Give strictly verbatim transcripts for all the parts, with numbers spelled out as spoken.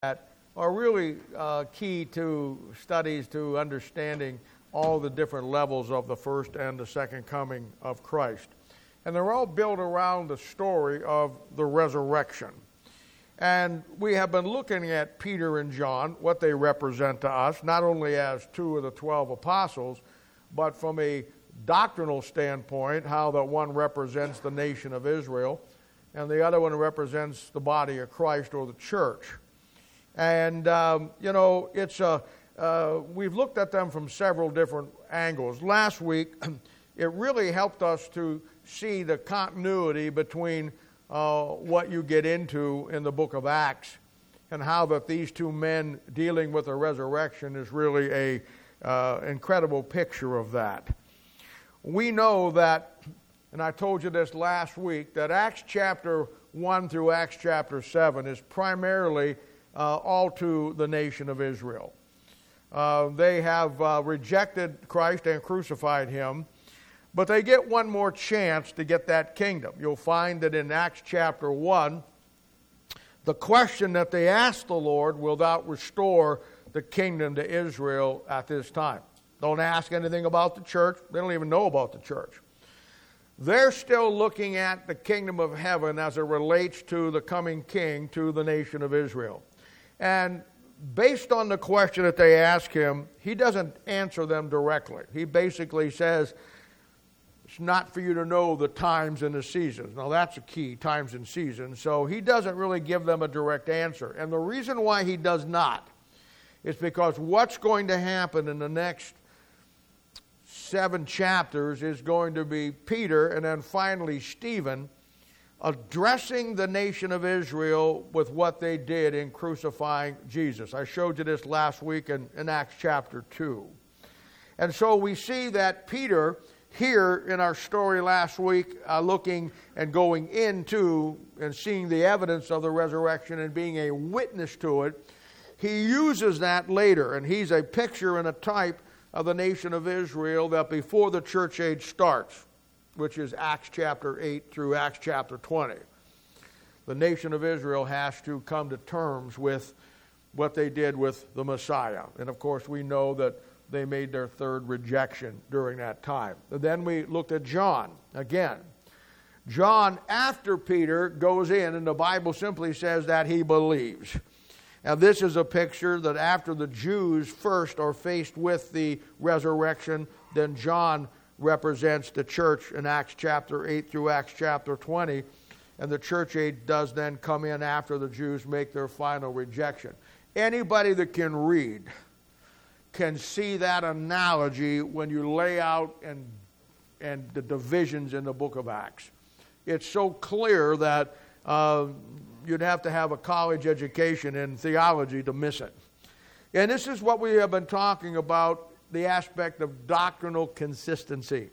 that are really uh, key to studies to understanding all the different levels of the first and the second coming of Christ. And they're all built around the story of the resurrection. And we have been looking at Peter and John, what they represent to us, not only as two of the twelve apostles, but from a doctrinal standpoint, how that one represents the nation of Israel, and the other one represents the body of Christ or the church. And, um, you know, it's a, uh, we've looked at them from several different angles. Last week, it really helped us to see the continuity between uh, what you get into in the book of Acts and how that these two men dealing with the resurrection is really a uh, incredible picture of that. We know that, and I told you this last week, that Acts chapter one through Acts chapter seven is primarily Uh, all to the nation of Israel. Uh, they have uh, rejected Christ and crucified him, but they get one more chance to get that kingdom. You'll find that in Acts chapter one, the question that they asked the Lord, will thou restore the kingdom to Israel at this time? Don't ask anything about the church. They don't even know about the church. They're still looking at the kingdom of heaven as it relates to the coming king to the nation of Israel. And based on the question that they ask him, he doesn't answer them directly. He basically says, it's not for you to know the times and the seasons. Now that's a key, times and seasons. So he doesn't really give them a direct answer. And the reason why he does not is because what's going to happen in the next seven chapters is going to be Peter and then finally Stephen addressing the nation of Israel with what they did in crucifying Jesus. I showed you this last week in, in Acts chapter two. And so we see that Peter, here in our story last week, uh, looking and going into and seeing the evidence of the resurrection and being a witness to it, he uses that later. And he's a picture and a type of the nation of Israel that before the church age starts, which is Acts chapter eight through Acts chapter twenty. The nation of Israel has to come to terms with what they did with the Messiah. And of course we know that they made their third rejection during that time. And then we looked at John again. John, after Peter, goes in, and the Bible simply says that he believes. Now this is a picture that after the Jews first are faced with the resurrection, then John represents the church in Acts chapter eight through Acts chapter twenty, and the church age does then come in after the Jews make their final rejection. Anybody that can read can see that analogy when you lay out and and the divisions in the book of Acts. It's so clear that uh, you'd have to have a college education in theology to miss it. And this is what we have been talking about, the aspect of doctrinal consistency.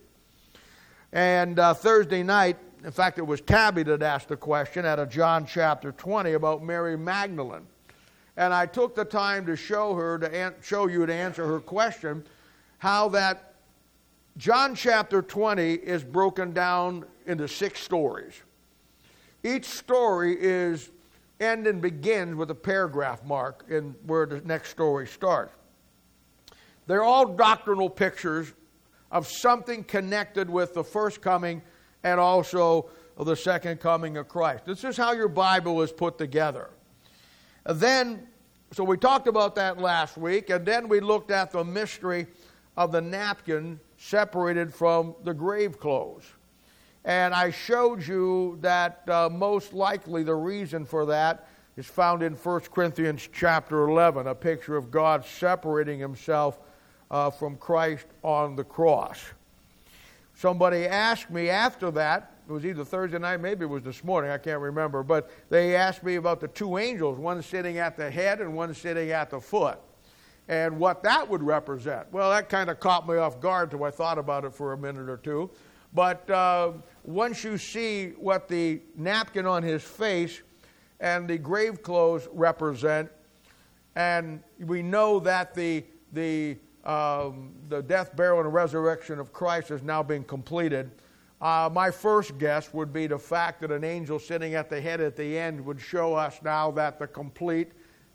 And uh, Thursday night, in fact, it was Tabby that asked the question out of John chapter twenty about Mary Magdalene. And I took the time to show her, to an- show you to answer her question, how that John chapter twenty is broken down into six stories. Each story is end and begins with a paragraph mark in where the next story starts. They're all doctrinal pictures of something connected with the first coming and also the second coming of Christ. This is how your Bible is put together. And then, so we talked about that last week, and then we looked at the mystery of the napkin separated from the grave clothes. And I showed you that uh, most likely the reason for that is found in First Corinthians chapter eleven, a picture of God separating himself Uh, from Christ on the cross. Somebody asked me after that, it was either Thursday night, maybe it was this morning, I can't remember, but they asked me about the two angels, one sitting at the head and one sitting at the foot, and what that would represent. Well, that kind of caught me off guard till I thought about it for a minute or two. But uh, once you see what the napkin on his face and the grave clothes represent, and we know that the the Um, the death, burial, and resurrection of Christ has now been completed. Uh, my first guess would be the fact that an angel sitting at the head at the end would show us now that the complete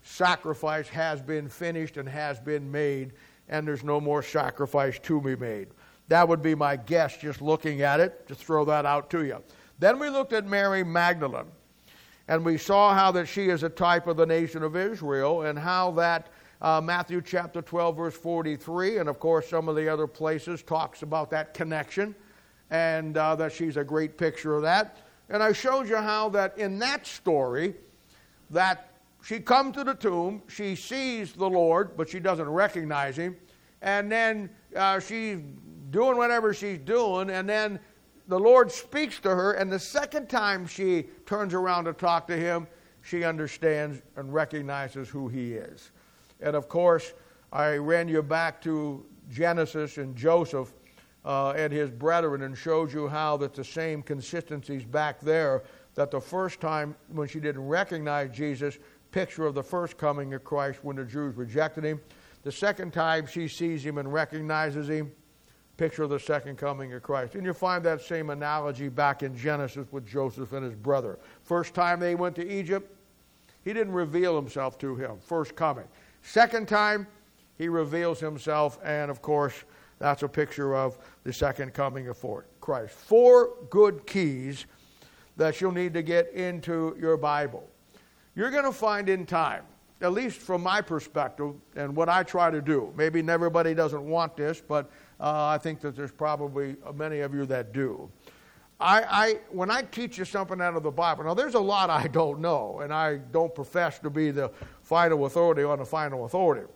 sacrifice has been finished and has been made, and there's no more sacrifice to be made. That would be my guess just looking at it, to throw that out to you. Then we looked at Mary Magdalene, and we saw how that she is a type of the nation of Israel, and how that uh, Matthew chapter twelve, verse forty-three, and of course some of the other places talks about that connection, and uh, that she's a great picture of that. And I showed you how that in that story, that she comes to the tomb, she sees the Lord, but she doesn't recognize him, and then uh, she's doing whatever she's doing, and then the Lord speaks to her, and the second time she turns around to talk to him, she understands and recognizes who he is. And of course, I ran you back to Genesis and Joseph uh, and his brethren, and showed you how that the same consistencies back there, that the first time when she didn't recognize Jesus, picture of the first coming of Christ when the Jews rejected him. The second time she sees him and recognizes him, picture of the second coming of Christ. And you find that same analogy back in Genesis with Joseph and his brother. First time they went to Egypt, he didn't reveal himself to him, first coming. Second time, he reveals himself, and of course, that's a picture of the second coming of Christ. Four good keys that you'll need to get into your Bible. You're going to find in time, at least from my perspective and what I try to do. Maybe everybody doesn't want this, but uh, I think that there's probably many of you that do. I, I when I teach you something out of the Bible, now there's a lot I don't know, and I don't profess to be the final authority on the final authority.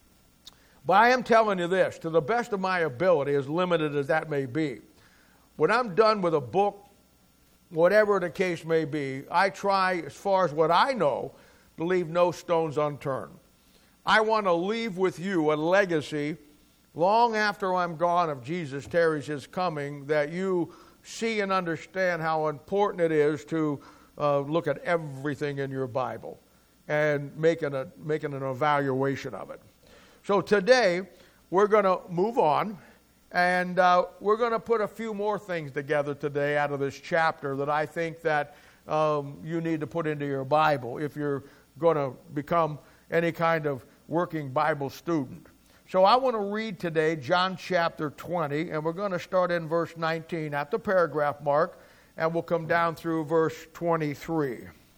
But I am telling you this, to the best of my ability, as limited as that may be, when I'm done with a book, whatever the case may be, I try, as far as what I know, to leave no stones unturned. I want to leave with you a legacy long after I'm gone, if Jesus tarries his coming, that you see and understand how important it is to uh, look at everything in your Bible and making a, making an evaluation of it. So today, we're going to move on, and uh, we're going to put a few more things together today out of this chapter that I think that um, you need to put into your Bible if you're going to become any kind of working Bible student. So I want to read today John chapter twenty, and we're going to start in verse nineteen at the paragraph mark, and we'll come down through verse twenty-three.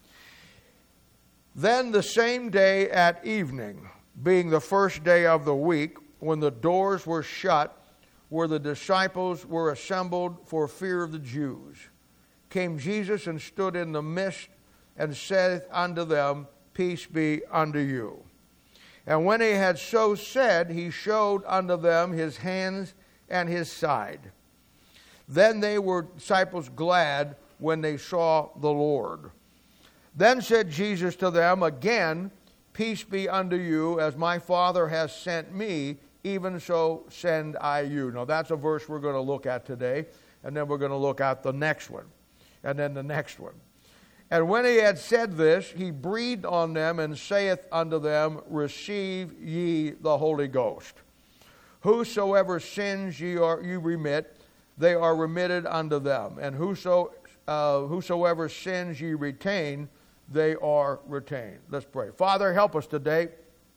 Then the same day at evening, being the first day of the week, when the doors were shut, where the disciples were assembled for fear of the Jews, came Jesus and stood in the midst, and saith unto them, Peace be unto you. And when he had so said, he showed unto them his hands and his side. Then they were disciples glad when they saw the Lord. Then said Jesus to them again, Peace be unto you, as my Father has sent me, even so send I you. Now that's a verse we're going to look at today, and then we're going to look at the next one, and then the next one. And when he had said this, he breathed on them and saith unto them, Receive ye the Holy Ghost. Whosoever sins ye are you remit, they are remitted unto them. And whoso uh, whosoever sins ye retain, they are retained. Let's pray. Father, help us today.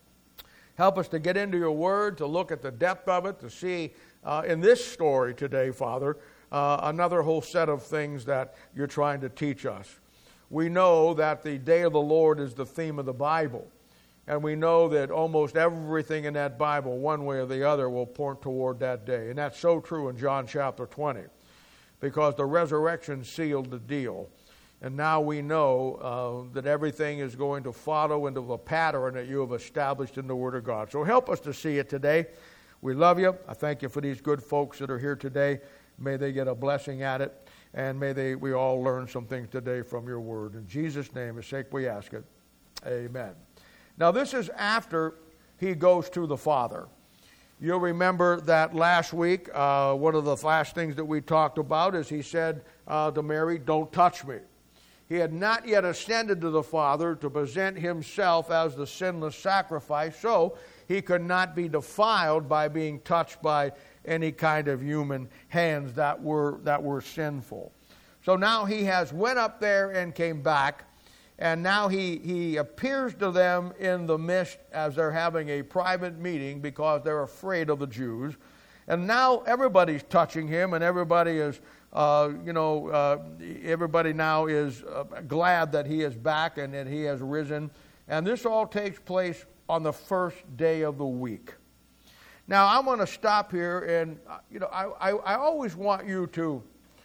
Help us to get into your word, to look at the depth of it, to see uh, in this story today, Father, uh, another whole set of things that you're trying to teach us. We know that the day of the Lord is the theme of the Bible. And we know that almost everything in that Bible, one way or the other, will point toward that day. And that's so true in John chapter twenty. Because the resurrection sealed the deal. And now we know uh, that everything is going to follow into the pattern that you have established in the Word of God. So help us to see it today. We love you. I thank you for these good folks that are here today. May they get a blessing at it. And may they we all learn some things today from your word. In Jesus' name, his sake we ask it. Amen. Now this is after he goes to the Father. You'll remember that last week, uh, one of the last things that we talked about is he said uh, to Mary, Don't touch me. He had not yet ascended to the Father to present himself as the sinless sacrifice, so he could not be defiled by being touched by any kind of human hands that were that were sinful. So now he has went up there and came back, And now he, he appears to them in the midst as they're having a private meeting because they're afraid of the Jews. And now everybody's touching him, and everybody is, uh, you know, uh, everybody now is uh, glad that he is back and that he has risen. And this all takes place on the first day of the week. Now, I'm going to stop here, and, you know, I, I, I always want you to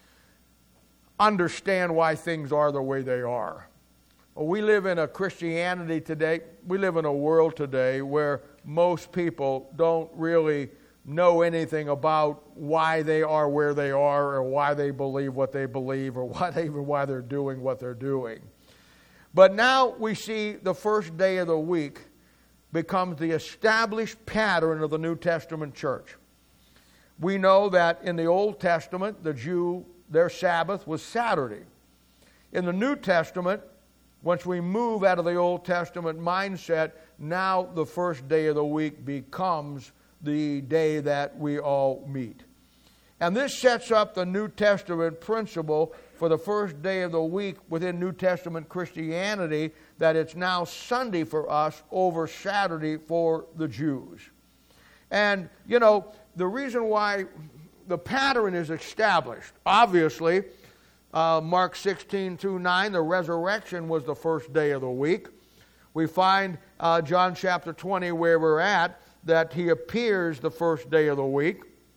understand why things are the way they are. We live in a Christianity today, we live in a world today where most people don't really know anything about why they are where they are, or why they believe what they believe, or why they, even why they're doing what they're doing. But now we see the first day of the week becomes the established pattern of the New Testament church. We know that in the Old Testament, the Jew, their Sabbath was Saturday. In the New Testament, once we move out of the Old Testament mindset, now the first day of the week becomes the day that we all meet. And this sets up the New Testament principle for the first day of the week within New Testament Christianity, that it's now Sunday for us over Saturday for the Jews. And, you know, the reason why the pattern is established, obviously, uh, Mark sixteen through nine, the resurrection was the first day of the week. We find uh, John chapter twenty, where we're at, that he appears the first day of the week.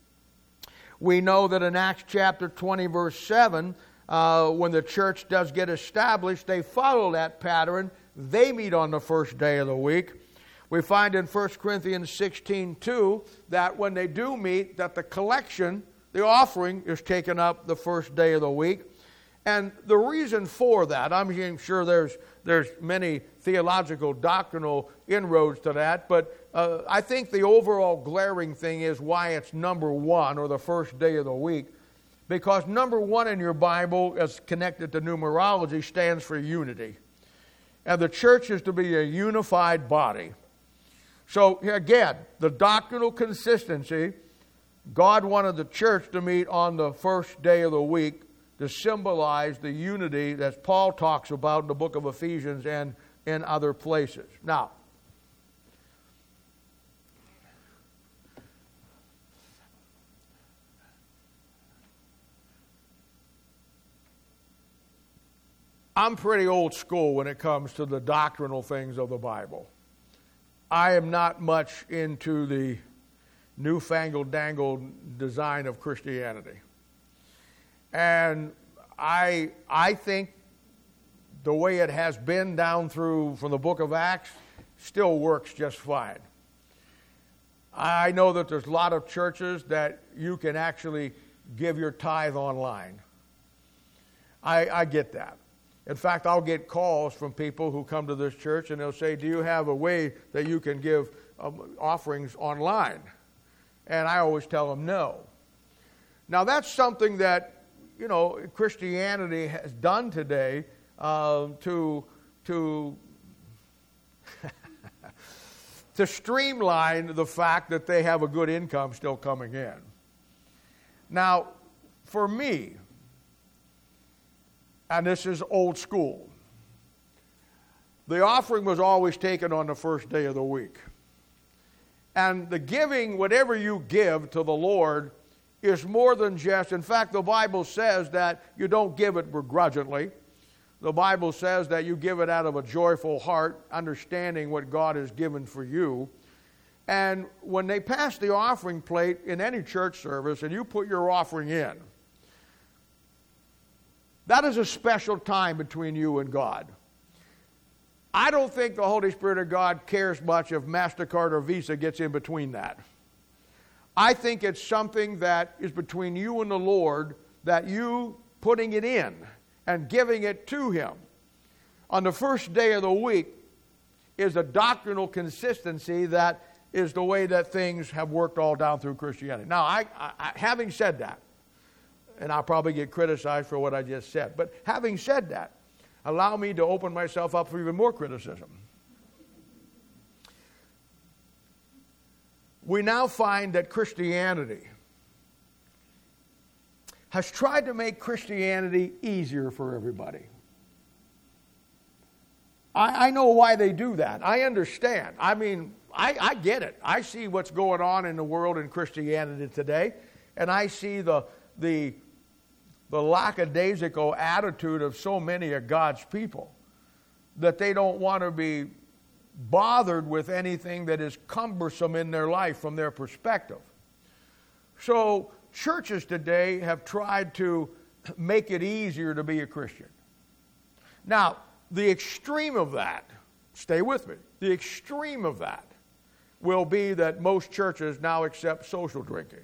We know that in Acts chapter twenty, verse seven, uh, when the church does get established, they follow that pattern. They meet on the first day of the week. We find in First Corinthians sixteen two that when they do meet, that the collection, the offering, is taken up the first day of the week. And the reason for that, I'm sure there's there's many theological, doctrinal inroads to that, but uh, I think the overall glaring thing is why it's number one, or the first day of the week. Because number one in your Bible, as connected to numerology, stands for unity. And the church is to be a unified body. So again, the doctrinal consistency, God wanted the church to meet on the first day of the week to symbolize the unity that Paul talks about in the book of Ephesians and in other places. Now, I'm pretty old school when it comes to the doctrinal things of the Bible. I am not much into the newfangled dangled design of Christianity. And I I think the way it has been down through from the book of Acts still works just fine. I know that there's a lot of churches that you can actually give your tithe online. I, I get that. In fact, I'll get calls from people who come to this church and they'll say, do you have a way that you can give um, offerings online? And I always tell them no. Now that's something that, you know, Christianity has done today uh, to to to streamline the fact that they have a good income still coming in. Now, for me, and this is old school, the offering was always taken on the first day of the week. And the giving, whatever you give to the Lord, is more than just, in fact, the Bible says that you don't give it begrudgingly. The Bible says that you give it out of a joyful heart, understanding what God has given for you. And when they pass the offering plate in any church service and you put your offering in, that is a special time between you and God. I don't think the Holy Spirit of God cares much if MasterCard or Visa gets in between that. I think it's something that is between you and the Lord, that you putting it in and giving it to Him on the first day of the week is a doctrinal consistency that is the way that things have worked all down through Christianity. Now, I, I, having said that, and I'll probably get criticized for what I just said, but having said that, allow me to open myself up for even more criticism. We now find that Christianity has tried to make Christianity easier for everybody. I, I know why they do that. I understand. I mean, I, I get it. I see what's going on in the world in Christianity today, and I see the the the lackadaisical attitude of so many of God's people that they don't want to be bothered with anything that is cumbersome in their life from their perspective. So churches today have tried to make it easier to be a Christian. Now, the extreme of that, stay with me, the extreme of that will be that most churches now accept social drinking.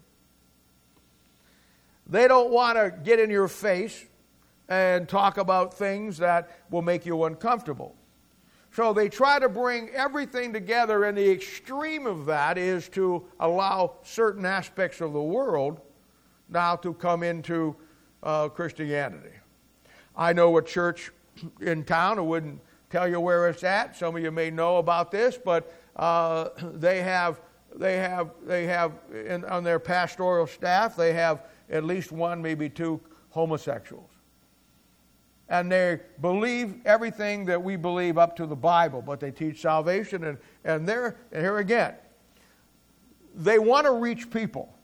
They don't want to get in your face and talk about things that will make you uncomfortable. So they try to bring everything together, and the extreme of that is to allow certain aspects of the world now to come into uh, Christianity. I know a church in town, I wouldn't tell you where it's at. Some of you may know about this, but uh, they have they have they have in, on their pastoral staff, they have at least one, maybe two homosexuals. And they believe everything that we believe up to the Bible, but they teach salvation, and, and they're, and here again, they want to reach people.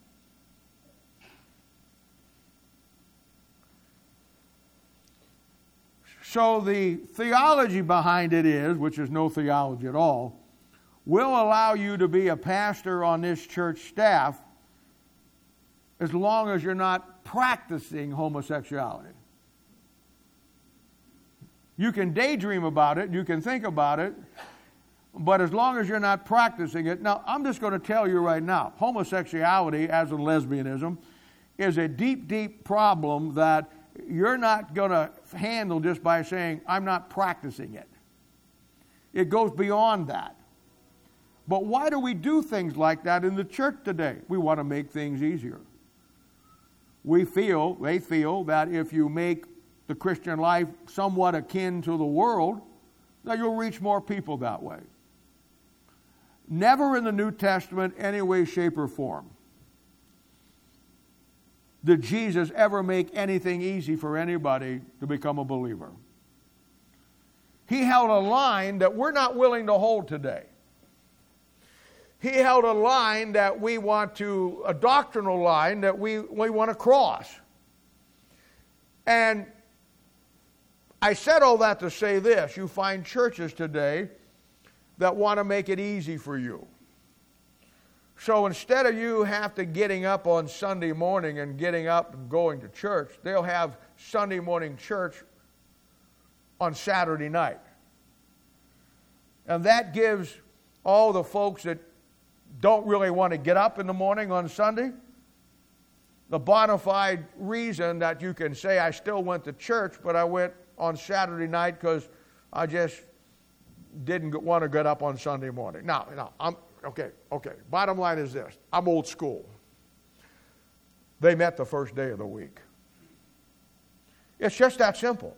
So the theology behind it is, which is no theology at all, will allow you to be a pastor on this church staff as long as you're not practicing homosexuality. You can daydream about it, you can think about it, but as long as you're not practicing it. Now, I'm just going to tell you right now, homosexuality, as in lesbianism, is a deep, deep problem that you're not going to handle just by saying, I'm not practicing it. It goes beyond that. But why do we do things like that in the church today? We want to make things easier. We feel, they feel, that if you make the Christian life somewhat akin to the world, that you'll reach more people that way. Never in the New Testament, any way, shape, or form, did Jesus ever make anything easy for anybody to become a believer. He held a line that we're not willing to hold today. He held a line that we want to, a doctrinal line that we, we want to cross. And I said all that to say this. You find churches today that want to make it easy for you. So instead of you have to getting up on Sunday morning and getting up and going to church, they'll have Sunday morning church on Saturday night. And that gives all the folks that don't really want to get up in the morning on Sunday the bona fide reason that you can say, I still went to church, but I went on Saturday night because I just didn't want to get up on Sunday morning. Now, now, I'm okay, okay. Bottom line is this. I'm old school. They met the first day of the week. It's just that simple.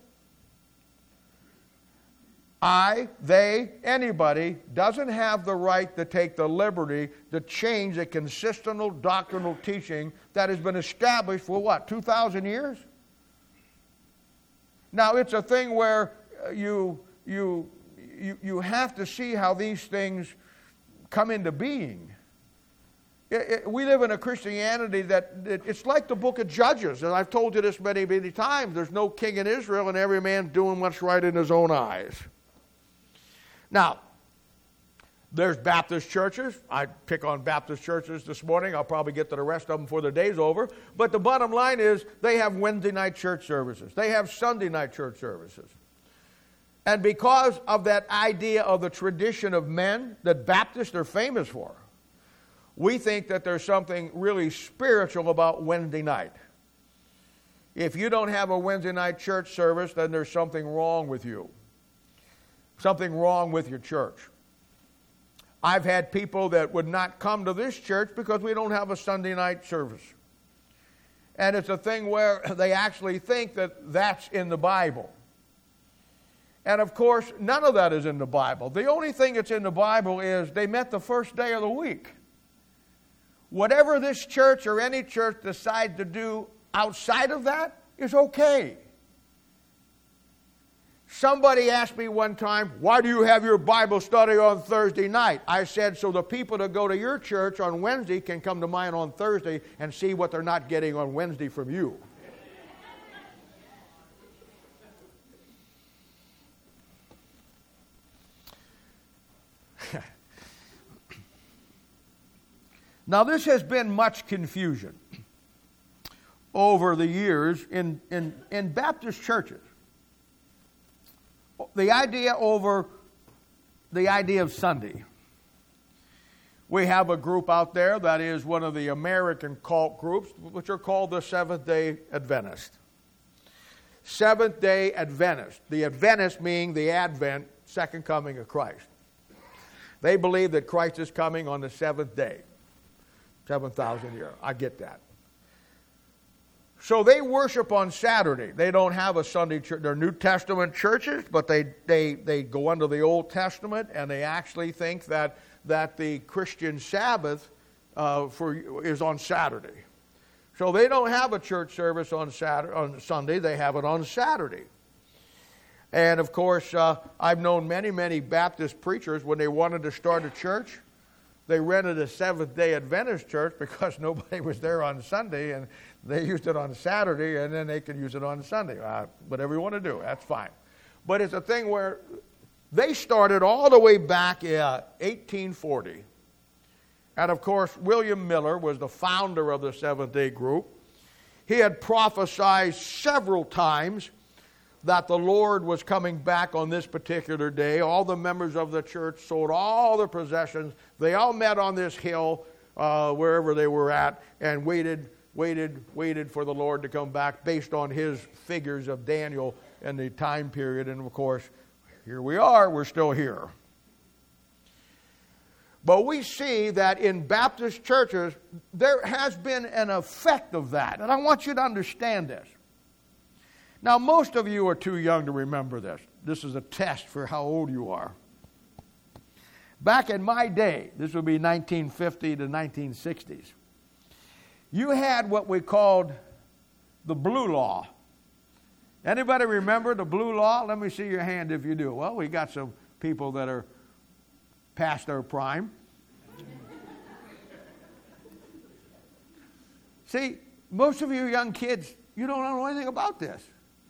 I, they, anybody doesn't have the right to take the liberty to change a consistent doctrinal teaching that has been established for what, two thousand years? Now, it's a thing where you, you, you, you have to see how these things come into being. It, it, we live in a Christianity that, it, it's like the book of Judges, and I've told you this many, many times. There's no king in Israel, and every man's doing what's right in his own eyes. Now, there's Baptist churches. I pick on Baptist churches this morning. I'll probably get to the rest of them before the day's over. But the bottom line is they have Wednesday night church services. They have Sunday night church services. And because of that idea of the tradition of men that Baptists are famous for, we think that there's something really spiritual about Wednesday night. If you don't have a Wednesday night church service, then there's something wrong with you. Something wrong with your church. I've had people that would not come to this church because we don't have a Sunday night service. And it's a thing where they actually think that that's in the Bible. And of course, none of that is in the Bible. The only thing that's in the Bible is they met the first day of the week. Whatever this church or any church decides to do outside of that is okay. Somebody asked me one time, why do you have your Bible study on Thursday night? I said, so the people that go to your church on Wednesday can come to mine on Thursday and see what they're not getting on Wednesday from you. Now, this has been much confusion over the years in, in, in Baptist churches. The idea over the idea of Sunday. We have a group out there that is one of the American cult groups, which are called the Seventh-day Adventist. Seventh-day Adventist. The Adventist meaning the Advent, second coming of Christ. They believe that Christ is coming on the seventh day. seven thousand years. I get that. So they worship on Saturday. They don't have a Sunday church. They're New Testament churches, but they, they, they go under the Old Testament, and they actually think that, that the Christian Sabbath uh, for, is on Saturday. So they don't have a church service on Saturday, on Sunday. They have it on Saturday. And, of course, uh, I've known many, many Baptist preachers, when they wanted to start a church, they rented a Seventh-day Adventist church because nobody was there on Sunday, and they used it on Saturday, and then they could use it on Sunday. Uh, whatever you want to do, that's fine. But it's a thing where they started all the way back in eighteen forty. And, of course, William Miller was the founder of the Seventh-day group. He had prophesied several times that the Lord was coming back on this particular day. All the members of the church sold all their possessions. They all met on this hill, uh, wherever they were at, and waited, waited, waited for the Lord to come back based on his figures of Daniel and the time period. And, of course, here we are. We're still here. But we see that in Baptist churches, there has been an effect of that. And I want you to understand this. Now, most of you are too young to remember this. This is a test for how old you are. Back in my day, this would be nineteen fifty to nineteen sixties, you had what we called the Blue Law. Anybody remember the Blue Law? Let me see your hand if you do. Well, we got some people that are past their prime. See, most of you young kids, you don't know anything about this.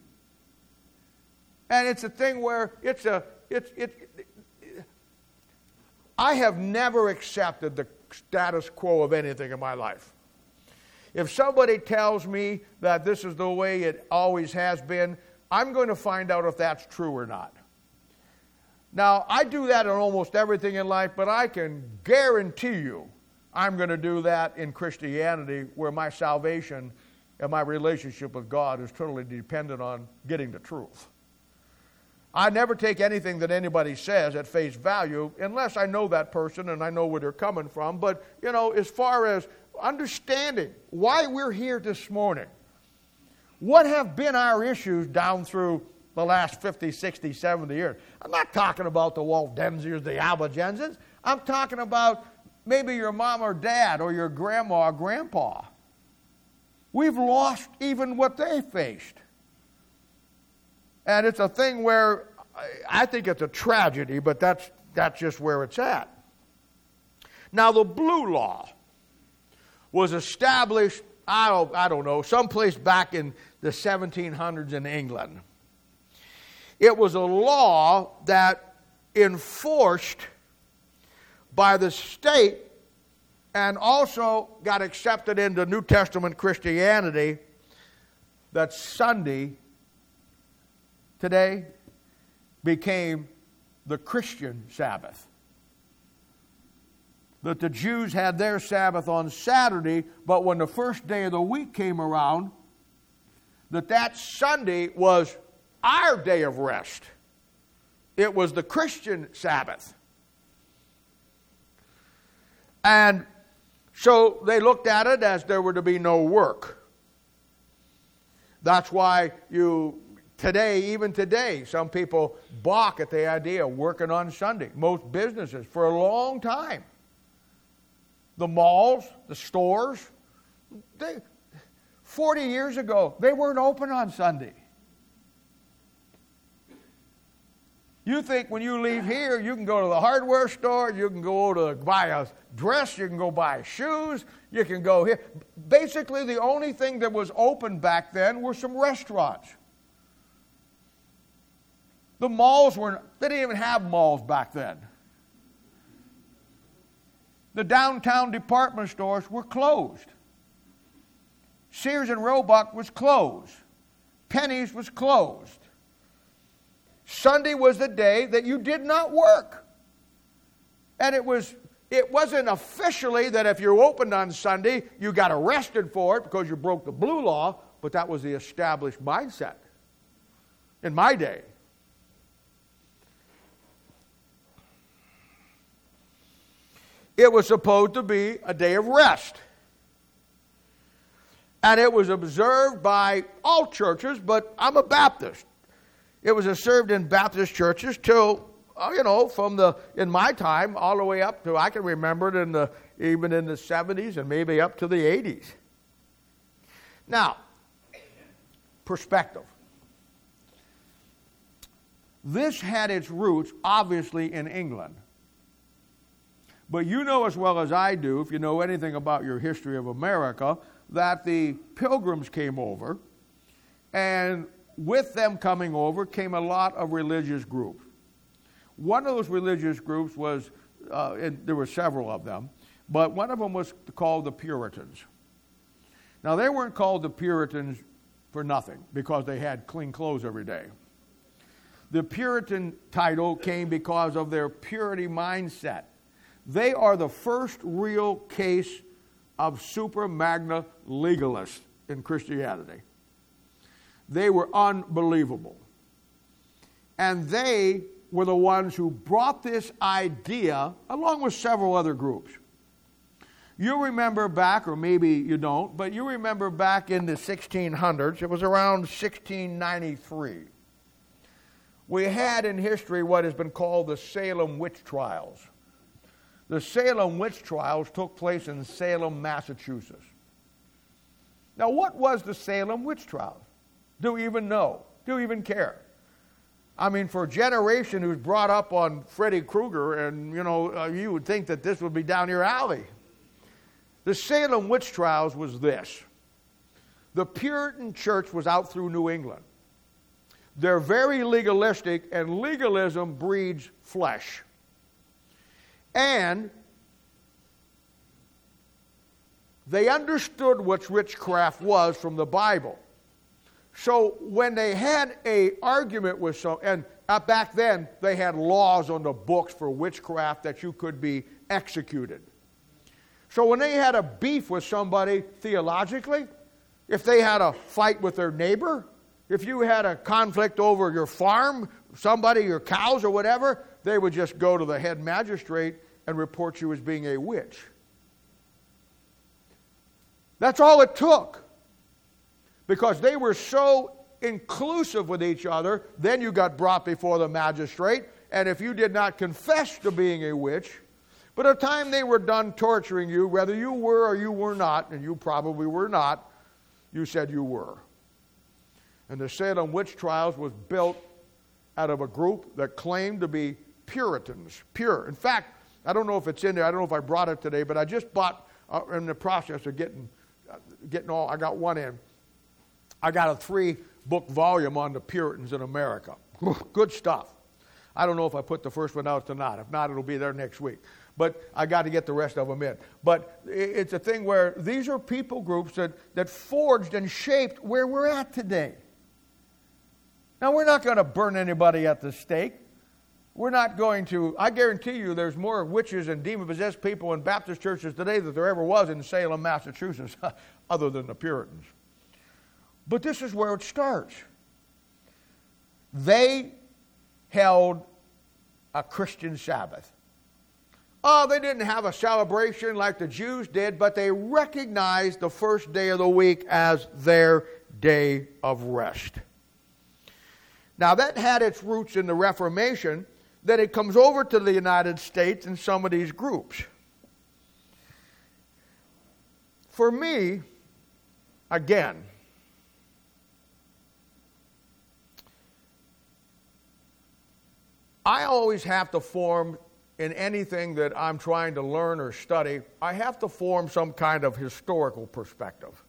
And it's a thing where it's a, it's, it, it, I have never accepted the status quo of anything in my life. If somebody tells me that this is the way it always has been, I'm going to find out if that's true or not. Now, I do that in almost everything in life, but I can guarantee you I'm going to do that in Christianity, where my salvation and my relationship with God is totally dependent on getting the truth. I never take anything that anybody says at face value unless I know that person and I know where they're coming from. But, you know, as far as understanding why we're here this morning, what have been our issues down through the last fifty, sixty, seventy years? I'm not talking about the Waldensians, the Albigensians. I'm talking about maybe your mom or dad or your grandma or grandpa. We've lost even what they faced. And it's a thing where I think it's a tragedy, but that's, that's just where it's at. Now, the Blue Law was established, I don't, I don't know, someplace back in the seventeen hundreds in England. It was a law that enforced by the state and also got accepted into New Testament Christianity that Sunday today became the Christian Sabbath. That the Jews had their Sabbath on Saturday, but when the first day of the week came around, that that Sunday was our day of rest. It was the Christian Sabbath. And so they looked at it as there were to be no work. That's why you... Today, even today, some people balk at the idea of working on Sunday. Most businesses, for a long time, the malls, the stores, they, forty years ago, they weren't open on Sunday. You think when you leave here, you can go to the hardware store, you can go to buy a dress, you can go buy shoes, you can go here. Basically, the only thing that was open back then were some restaurants. The malls were, they didn't even have malls back then. The downtown department stores were closed. Sears and Roebuck was closed. Penny's was closed. Sunday was the day that you did not work. And it was it wasn't officially that if you opened on Sunday, you got arrested for it because you broke the blue law, but that was the established mindset in my day. It was supposed to be a day of rest. And it was observed by all churches, but I'm a Baptist. It was observed in Baptist churches till, you know, from the, in my time, all the way up to, I can remember it in the, even in the seventies and maybe up to the eighties. Now, perspective. This had its roots, obviously, in England. But you know as well as I do, if you know anything about your history of America, that the Pilgrims came over, and with them coming over came a lot of religious groups. One of those religious groups was, uh, and there were several of them, but one of them was called the Puritans. Now, they weren't called the Puritans for nothing, because they had clean clothes every day. The Puritan title came because of their purity mindset. They are the first real case of super magna legalists in Christianity. They were unbelievable. And they were the ones who brought this idea, along with several other groups. You remember back, or maybe you don't, but you remember back in the sixteen hundreds, it was around sixteen ninety-three. We had in history what has been called the Salem witch trials. The Salem witch trials took place in Salem, Massachusetts. Now, what was the Salem witch trials? Do we even know? Do we even care? I mean, for a generation who's brought up on Freddy Krueger, and, you know, uh, you would think that this would be down your alley. The Salem witch trials was this. The Puritan church was out through New England. They're very legalistic, and legalism breeds flesh. And they understood what witchcraft was from the Bible. So when they had an argument with some, and back then they had laws on the books for witchcraft that you could be executed. So when they had a beef with somebody theologically, if they had a fight with their neighbor, if you had a conflict over your farm, somebody, your cows or whatever, they would just go to the head magistrate and report you as being a witch. That's all it took. Because they were so inclusive with each other, then you got brought before the magistrate, and if you did not confess to being a witch, by the time they were done torturing you, whether you were or you were not, and you probably were not, you said you were. And the Salem witch trials was built out of a group that claimed to be Puritans, pure. In fact, I don't know if it's in there, I don't know if I brought it today, but I just bought, uh, in the process of getting, uh, getting all, I got one in. I got a three-book volume on the Puritans in America. Good stuff. I don't know if I put the first one out or not. If not, it'll be there next week. But I got to get the rest of them in. But it's a thing where these are people groups that, that forged and shaped where we're at today. Now, we're not going to burn anybody at the stake. We're not going to, I guarantee you there's more witches and demon-possessed people in Baptist churches today than there ever was in Salem, Massachusetts, other than the Puritans. But this is where it starts. They held a Christian Sabbath. Oh, they didn't have a celebration like the Jews did, but they recognized the first day of the week as their day of rest. Now, that had its roots in the Reformation. Then it comes over to the United States in some of these groups. For me, again, I always have to form, in anything that I'm trying to learn or study, I have to form some kind of historical perspective.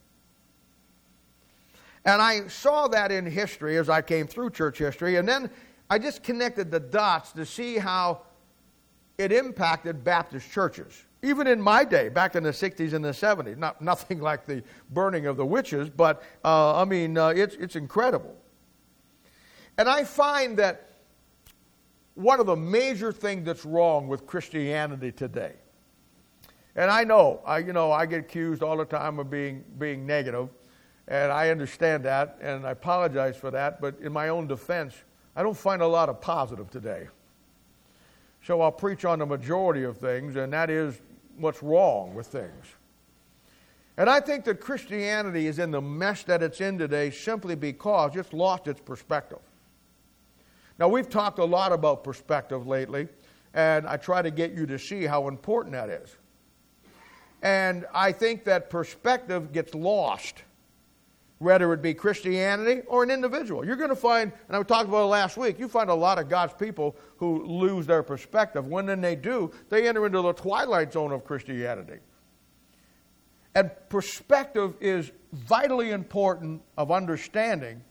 And I saw that in history as I came through church history, and then I just connected the dots to see how it impacted Baptist churches. Even in my day, back in the sixties and the seventies, not nothing like the burning of the witches, but uh, I mean, uh, it's it's incredible. And I find that one of the major things that's wrong with Christianity today, and I know, I you know, I get accused all the time of being being negative, and I understand that, and I apologize for that. But in my own defense, I don't find a lot of positive today. So I'll preach on the majority of things, and that is what's wrong with things. And I think that Christianity is in the mess that it's in today simply because it's lost its perspective. Now, we've talked a lot about perspective lately, and I try to get you to see how important that is. And I think that perspective gets lost, whether it be Christianity or an individual. You're going to find, and I talked about it last week, you find a lot of God's people who lose their perspective. When then they do, they enter into the twilight zone of Christianity. And perspective is vitally important of understanding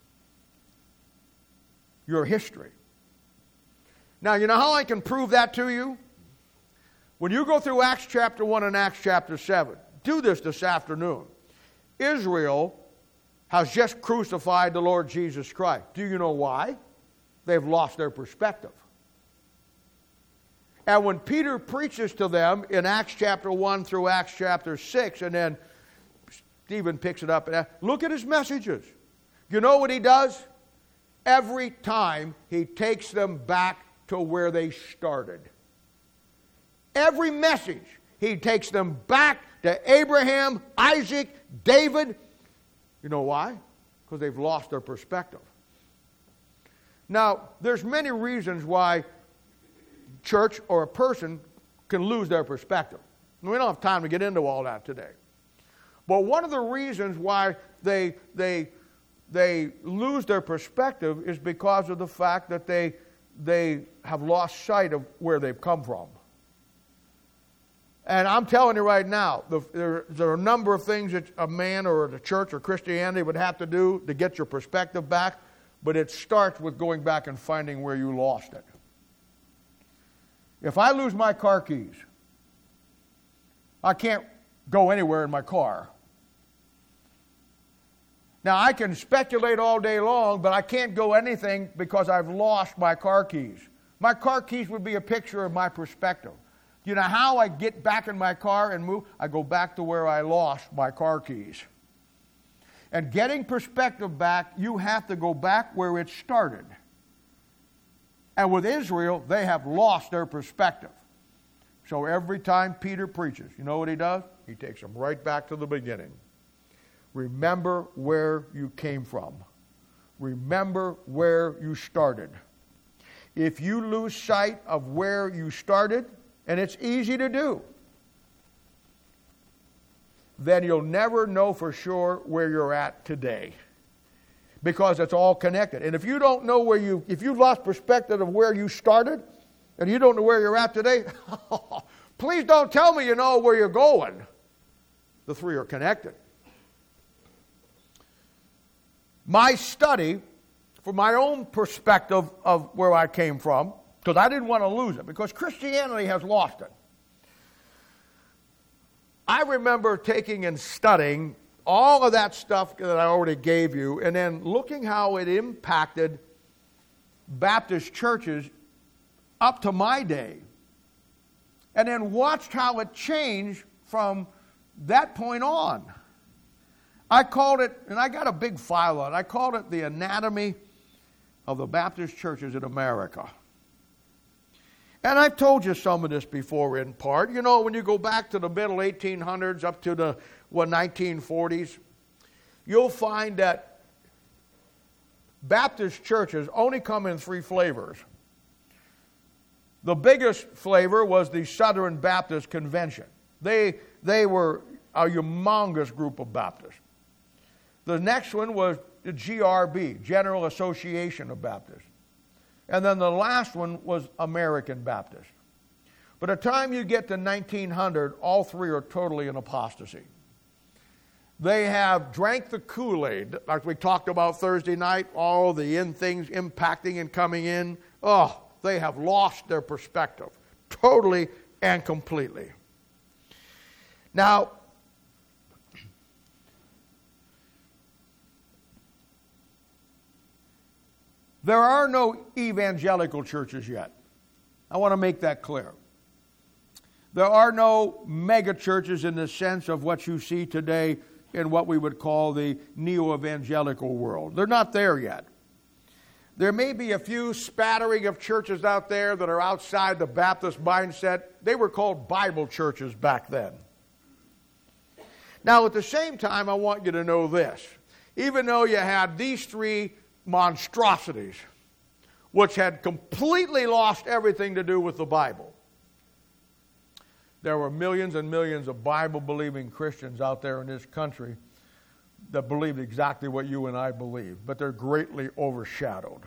your history. Now, you know how I can prove that to you? When you go through Acts chapter one and Acts chapter seven, do this this afternoon. Israel has just crucified the Lord Jesus Christ. Do you know why? They've lost their perspective. And when Peter preaches to them in Acts chapter one through Acts chapter six, and then Stephen picks it up, and look at his messages. You know what he does? Every time he takes them back to where they started. Every message, he takes them back to Abraham, Isaac, David. You know why? Because they've lost their perspective. Now, there's many reasons why church or a person can lose their perspective. We don't have time to get into all that today. But one of the reasons why they they they lose their perspective is because of the fact that they they have lost sight of where they've come from. And I'm telling you right now, the, there, there are a number of things that a man or the church or Christianity would have to do to get your perspective back, but it starts with going back and finding where you lost it. If I lose my car keys, I can't go anywhere in my car. Now, I can speculate all day long, but I can't go anything because I've lost my car keys. My car keys would be a picture of my perspective. You know how I get back in my car and move? I go back to where I lost my car keys. And getting perspective back, you have to go back where it started. And with Israel, they have lost their perspective. So every time Peter preaches, you know what he does? He takes them right back to the beginning. Remember where you came from. Remember where you started. If you lose sight of where you started, and it's easy to do, then you'll never know for sure where you're at today. Because it's all connected. And if you don't know where you, if you've lost perspective of where you started, and you don't know where you're at today, please don't tell me you know where you're going. The three are connected. My study, from my own perspective of where I came from, because I didn't want to lose it, because Christianity has lost it. I remember taking and studying all of that stuff that I already gave you, and then looking how it impacted Baptist churches up to my day, and then watched how it changed from that point on. I called it, and I got a big file on it, I called it the anatomy of the Baptist churches in America. And I've told you some of this before in part. You know, when you go back to the middle eighteen hundreds up to the what, nineteen forties, you'll find that Baptist churches only come in three flavors. The biggest flavor was the Southern Baptist Convention. They, they were a humongous group of Baptists. The next one was the G R B, General Association of Baptists. And then the last one was American Baptist. By the time you get to nineteen hundred, all three are totally in apostasy. They have drank the Kool-Aid, like we talked about Thursday night, all the in things impacting and coming in. Oh, they have lost their perspective, totally and completely. Now, there are no evangelical churches yet. I want to make that clear. There are no mega churches in the sense of what you see today in what we would call the neo-evangelical world. They're not there yet. There may be a few spattering of churches out there that are outside the Baptist mindset. They were called Bible churches back then. Now, at the same time, I want you to know this. Even though you had these three monstrosities, which had completely lost everything to do with the Bible, there were millions and millions of Bible-believing Christians out there in this country that believed exactly what you and I believe, but they're greatly overshadowed.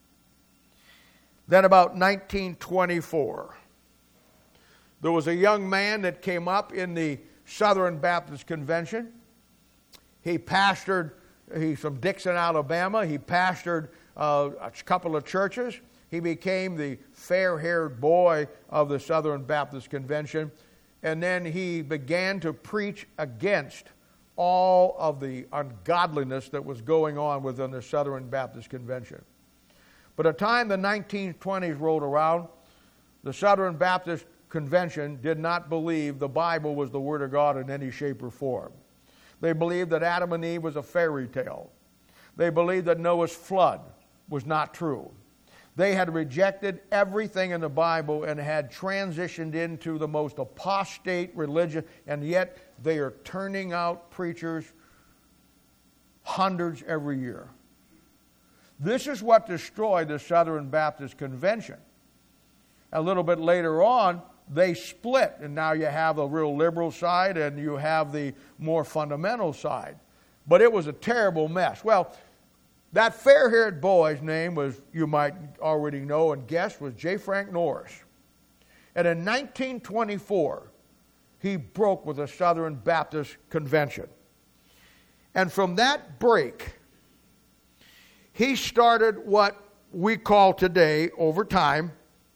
Then about nineteen twenty-four, there was a young man that came up in the Southern Baptist Convention. He pastored, he's from Dixon, Alabama. He pastored uh, a couple of churches. He became the fair-haired boy of the Southern Baptist Convention. And then he began to preach against all of the ungodliness that was going on within the Southern Baptist Convention. By the time the nineteen twenties rolled around, the Southern Baptist Convention did not believe the Bible was the Word of God in any shape or form. They believed that Adam and Eve was a fairy tale. They believed that Noah's flood was not true. They had rejected everything in the Bible and had transitioned into the most apostate religion, and yet they are turning out preachers, hundreds every year. This is what destroyed the Southern Baptist Convention. A little bit later on, they split, and now you have the real liberal side and you have the more fundamental side. But it was a terrible mess. Well, that fair-haired boy's name was, you might already know and guess, was J. Frank Norris. And in nineteen twenty-four, he broke with the Southern Baptist Convention. And from that break, he started what we call today, over time,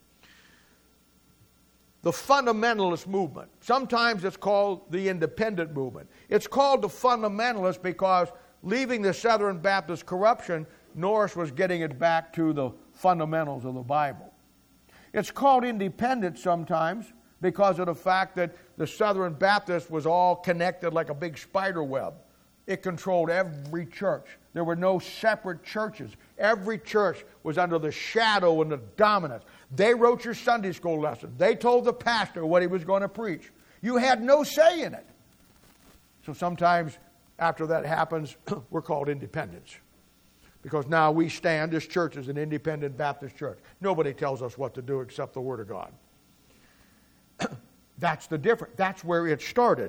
the fundamentalist movement. Sometimes it's called the independent movement. It's called the fundamentalist because leaving the Southern Baptist corruption, Norris was getting it back to the fundamentals of the Bible. It's called independent sometimes because of the fact that the Southern Baptist was all connected like a big spider web. It controlled every church. There were no separate churches. Every church was under the shadow and the dominance. They wrote your Sunday school lesson. They told the pastor what he was going to preach. You had no say in it. So sometimes after that happens, we're called independents. Because now we stand, this church is an independent Baptist church. Nobody tells us what to do except the Word of God. That's the difference. That's where it started.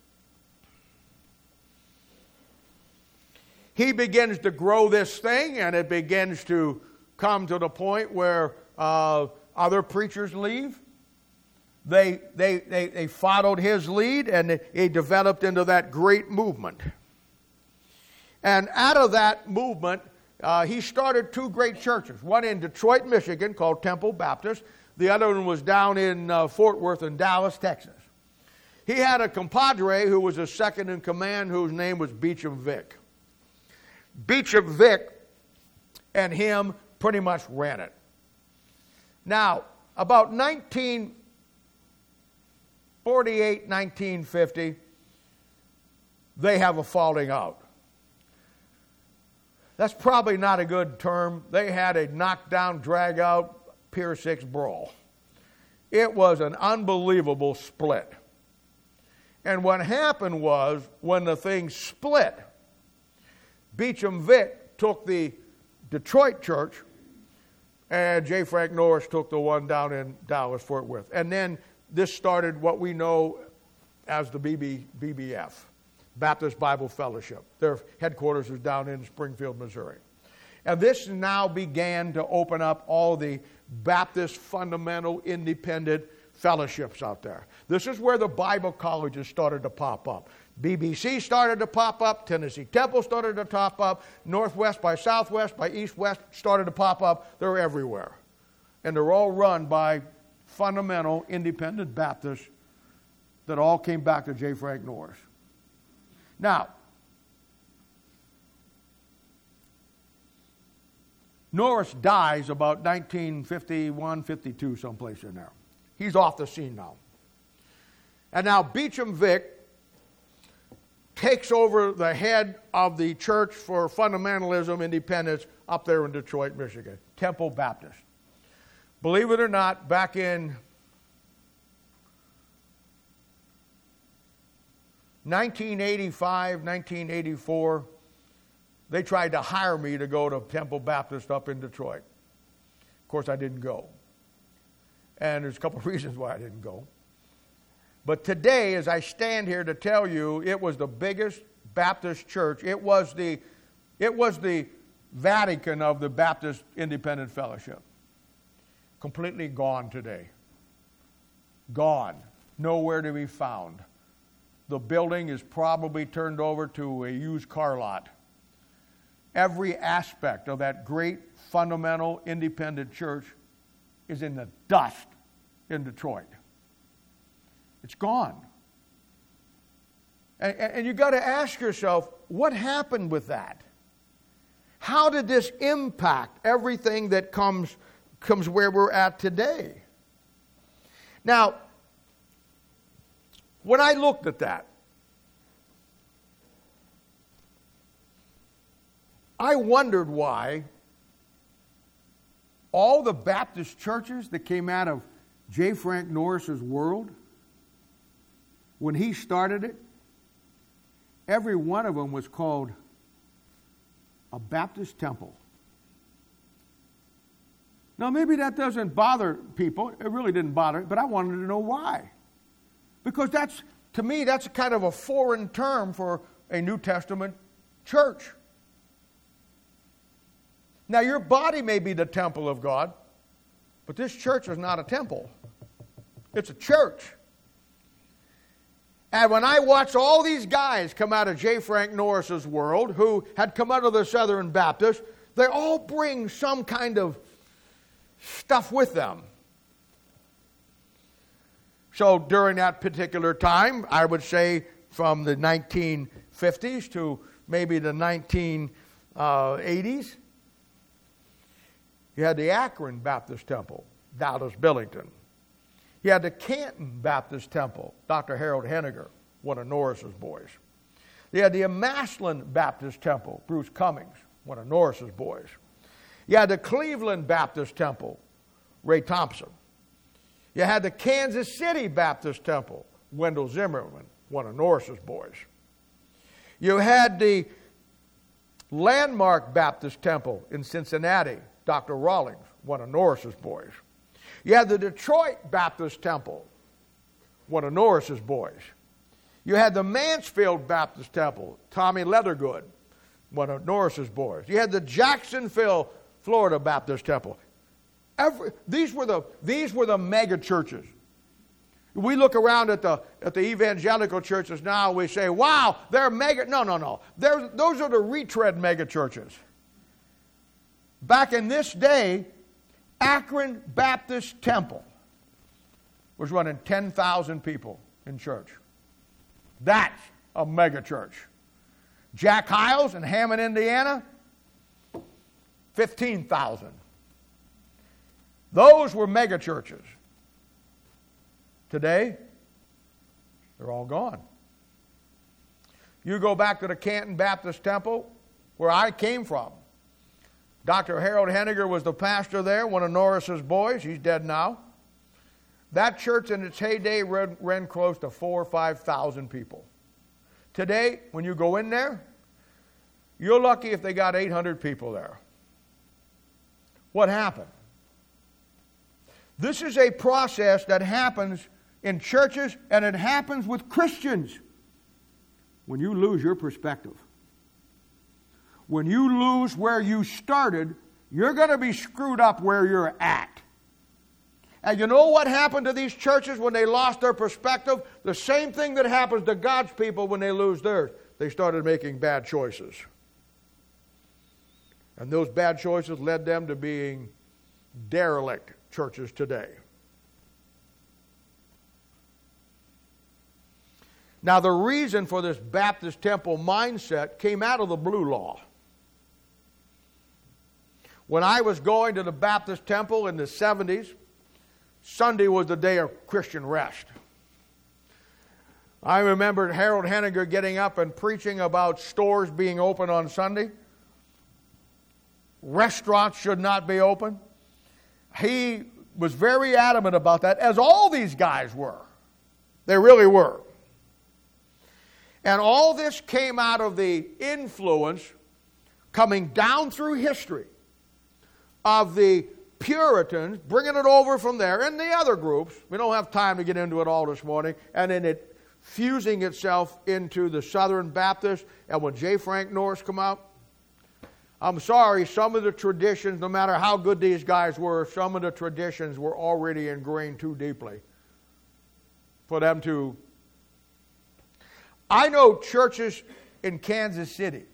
He begins to grow this thing, and it begins to come to the point where uh, other preachers leave. They, they, they, they followed his lead, and it, it developed into that great movement. And out of that movement, uh, he started two great churches. One in Detroit, Michigan, called Temple Baptist. The other one was down in uh, Fort Worth and Dallas, Texas. He had a compadre who was a second in command, whose name was Beecham Vick. Beecham Vick and him pretty much ran it. Now, about nineteen forty-eight, nineteen fifty, they have a falling out. That's probably not a good term. They had a knockdown, drag-out, Pier six brawl. It was an unbelievable split. And what happened was, when the thing split, Beecham Vick took the Detroit church, and J. Frank Norris took the one down in Dallas, Fort Worth. And then this started what we know as the B B, B B F, Baptist Bible Fellowship. Their headquarters is down in Springfield, Missouri. And this now began to open up all the Baptist fundamental independent fellowships out there. This is where the Bible colleges started to pop up. B B C started to pop up. Tennessee Temple started to pop up. Northwest by Southwest by East-West started to pop up. They're everywhere. And they're all run by fundamental independent Baptists that all came back to J. Frank Norris. Now, Norris dies about nineteen fifty-one, fifty-two, someplace in there. He's off the scene now. And now Beecham Vick takes over the head of the Church for Fundamentalism Independence up there in Detroit, Michigan, Temple Baptist. Believe it or not, back in nineteen eighty-five, nineteen eighty-four, they tried to hire me to go to Temple Baptist up in Detroit. Of course, I didn't go. And there's a couple of reasons why I didn't go. But today, as I stand here to tell you, it was the biggest Baptist church. It was the, it was the Vatican of the Baptist Independent Fellowship. Completely gone today. Gone. Nowhere to be found. The building is probably turned over to a used car lot. Every aspect of that great fundamental independent church is in the dust in Detroit. It's gone. And, and you've got to ask yourself, what happened with that? How did this impact everything that comes, comes where we're at today? Now, when I looked at that, I wondered why all the Baptist churches that came out of J. Frank Norris's world, when he started it, every one of them was called a Baptist temple. Now, maybe that doesn't bother people. It really didn't bother, but I wanted to know why. Because that's, to me, that's kind of a foreign term for a New Testament church. Now, your body may be the temple of God, but this church is not a temple. It's a church. And when I watch all these guys come out of J. Frank Norris's world, who had come out of the Southern Baptist, they all bring some kind of stuff with them. So during that particular time, I would say from the nineteen fifties to maybe the nineteen eighties, you had the Akron Baptist Temple, Dallas Billington. You had the Canton Baptist Temple, Doctor Harold Henniger, one of Norris's boys. You had the Massillon Baptist Temple, Bruce Cummings, one of Norris's boys. You had the Cleveland Baptist Temple, Ray Thompson. You had the Kansas City Baptist Temple, Wendell Zimmerman, one of Norris's boys. You had the Landmark Baptist Temple in Cincinnati, Doctor Rawlings, one of Norris's boys. You had the Detroit Baptist Temple, one of Norris's boys. You had the Mansfield Baptist Temple, Tommy Leathergood, one of Norris's boys. You had the Jacksonville, Florida Baptist Temple. Every, these were the these were the mega churches. We look around at the at the evangelical churches now. We say, "Wow, they're mega." No, no, no. They're, those are the retread mega churches. Back in this day, Akron Baptist Temple was running ten thousand people in church. That's a mega church. Jack Hiles in Hammond, Indiana, fifteen thousand. Those were mega churches. Today, they're all gone. You go back to the Canton Baptist Temple, where I came from. Doctor Harold Henniger was the pastor there, one of Norris's boys. He's dead now. That church in its heyday ran, ran close to four or five thousand people. Today, when you go in there, you're lucky if they got eight hundred people there. What happened? This is a process that happens in churches, and it happens with Christians when you lose your perspective. When you lose where you started, you're going to be screwed up where you're at. And you know what happened to these churches when they lost their perspective? The same thing that happens to God's people when they lose theirs. They started making bad choices. And those bad choices led them to being derelict churches today. Now, the reason for this Baptist temple mindset came out of the Blue Law. When I was going to the Baptist temple in the seventies, Sunday was the day of Christian rest. I remember Harold Henniger getting up and preaching about stores being open on Sunday. Restaurants should not be open. He was very adamant about that, as all these guys were. They really were. And all this came out of the influence coming down through history of the Puritans, bringing it over from there, and the other groups. We don't have time to get into it all this morning. And then it fusing itself into the Southern Baptists. And when J. Frank Norris come out, I'm sorry, some of the traditions, no matter how good these guys were, some of the traditions were already ingrained too deeply for them to... I know churches in Kansas City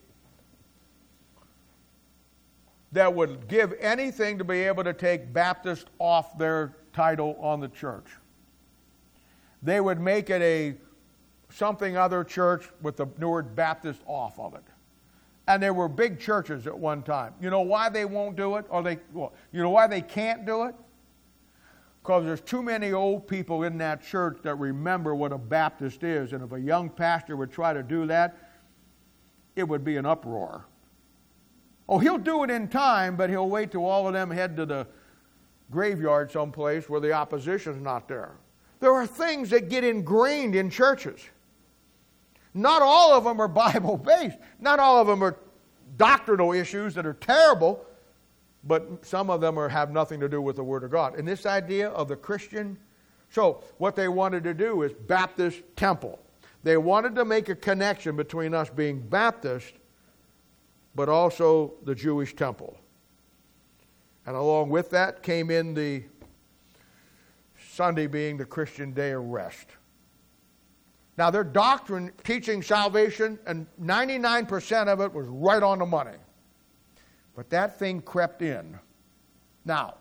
that would give anything to be able to take Baptist off their title on the church. They would make it a something other church with the word Baptist off of it. And there were big churches at one time. You know why they won't do it? Or they, well, you know why they can't do it? Because there's too many old people in that church that remember what a Baptist is. And if a young pastor would try to do that, it would be an uproar. Oh, he'll do it in time, but he'll wait till all of them head to the graveyard someplace where the opposition's not there. There are things that get ingrained in churches. Not all of them are Bible-based. Not all of them are doctrinal issues that are terrible, but some of them are, have nothing to do with the Word of God. And this idea of the Christian, so what they wanted to do is Baptist temple. They wanted to make a connection between us being Baptist, but also the Jewish temple. And along with that came in the Sunday being the Christian day of rest. Now, their doctrine, teaching salvation, and ninety-nine percent of it was right on the money. But that thing crept in. Now,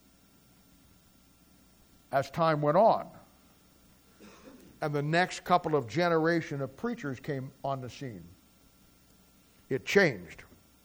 as time went on, and the next couple of generations of preachers came on the scene, it changed.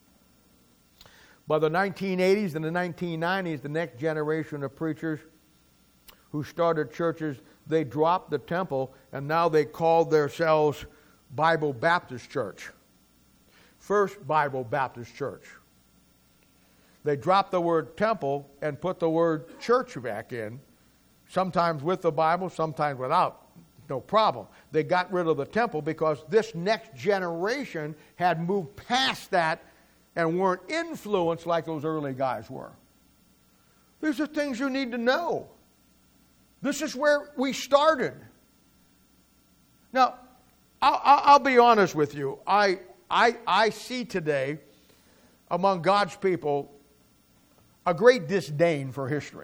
By the nineteen eighties and the nineteen nineties, the next generation of preachers who started churches, they dropped the temple, and now they called themselves Bible Baptist Church. First Bible Baptist Church. They dropped the word temple and put the word church back in, sometimes with the Bible, sometimes without. No problem. They got rid of the temple because this next generation had moved past that and weren't influenced like those early guys were. These are things you need to know. This is where we started. Now, I'll, I'll be honest with you. I, I, I see today among God's people a great disdain for history.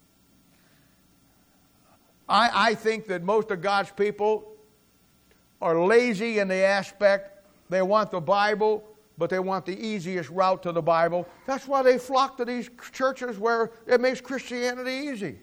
I, I think that most of God's people are lazy in the aspect they want the Bible, but they want the easiest route to the Bible. That's why they flock to these churches where it makes Christianity easy.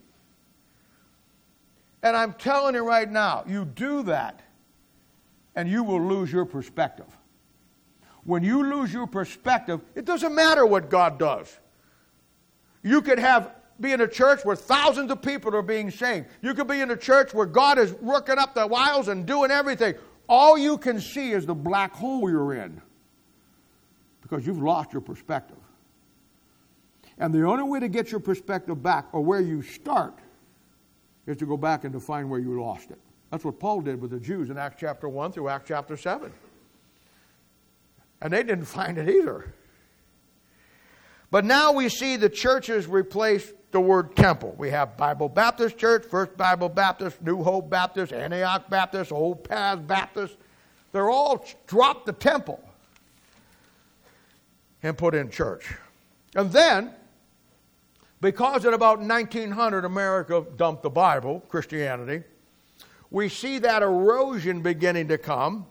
And I'm telling you right now, you do that, and you will lose your perspective. When you lose your perspective, it doesn't matter what God does. You could have be in a church where thousands of people are being saved. You could be in a church where God is working up the wiles and doing everything. All you can see is the black hole you're in because you've lost your perspective. And the only way to get your perspective back, or where you start, is to go back and to find where you lost it. That's what Paul did with the Jews in Acts chapter one through Acts chapter seven. And they didn't find it either. But now we see the churches replace the word temple. We have Bible Baptist Church, First Bible Baptist, New Hope Baptist, Antioch Baptist, Old Paths Baptist. They're all dropped the temple. and put in church. And then, because at about nineteen hundred America dumped the Bible, Christianity, we see that erosion beginning to come.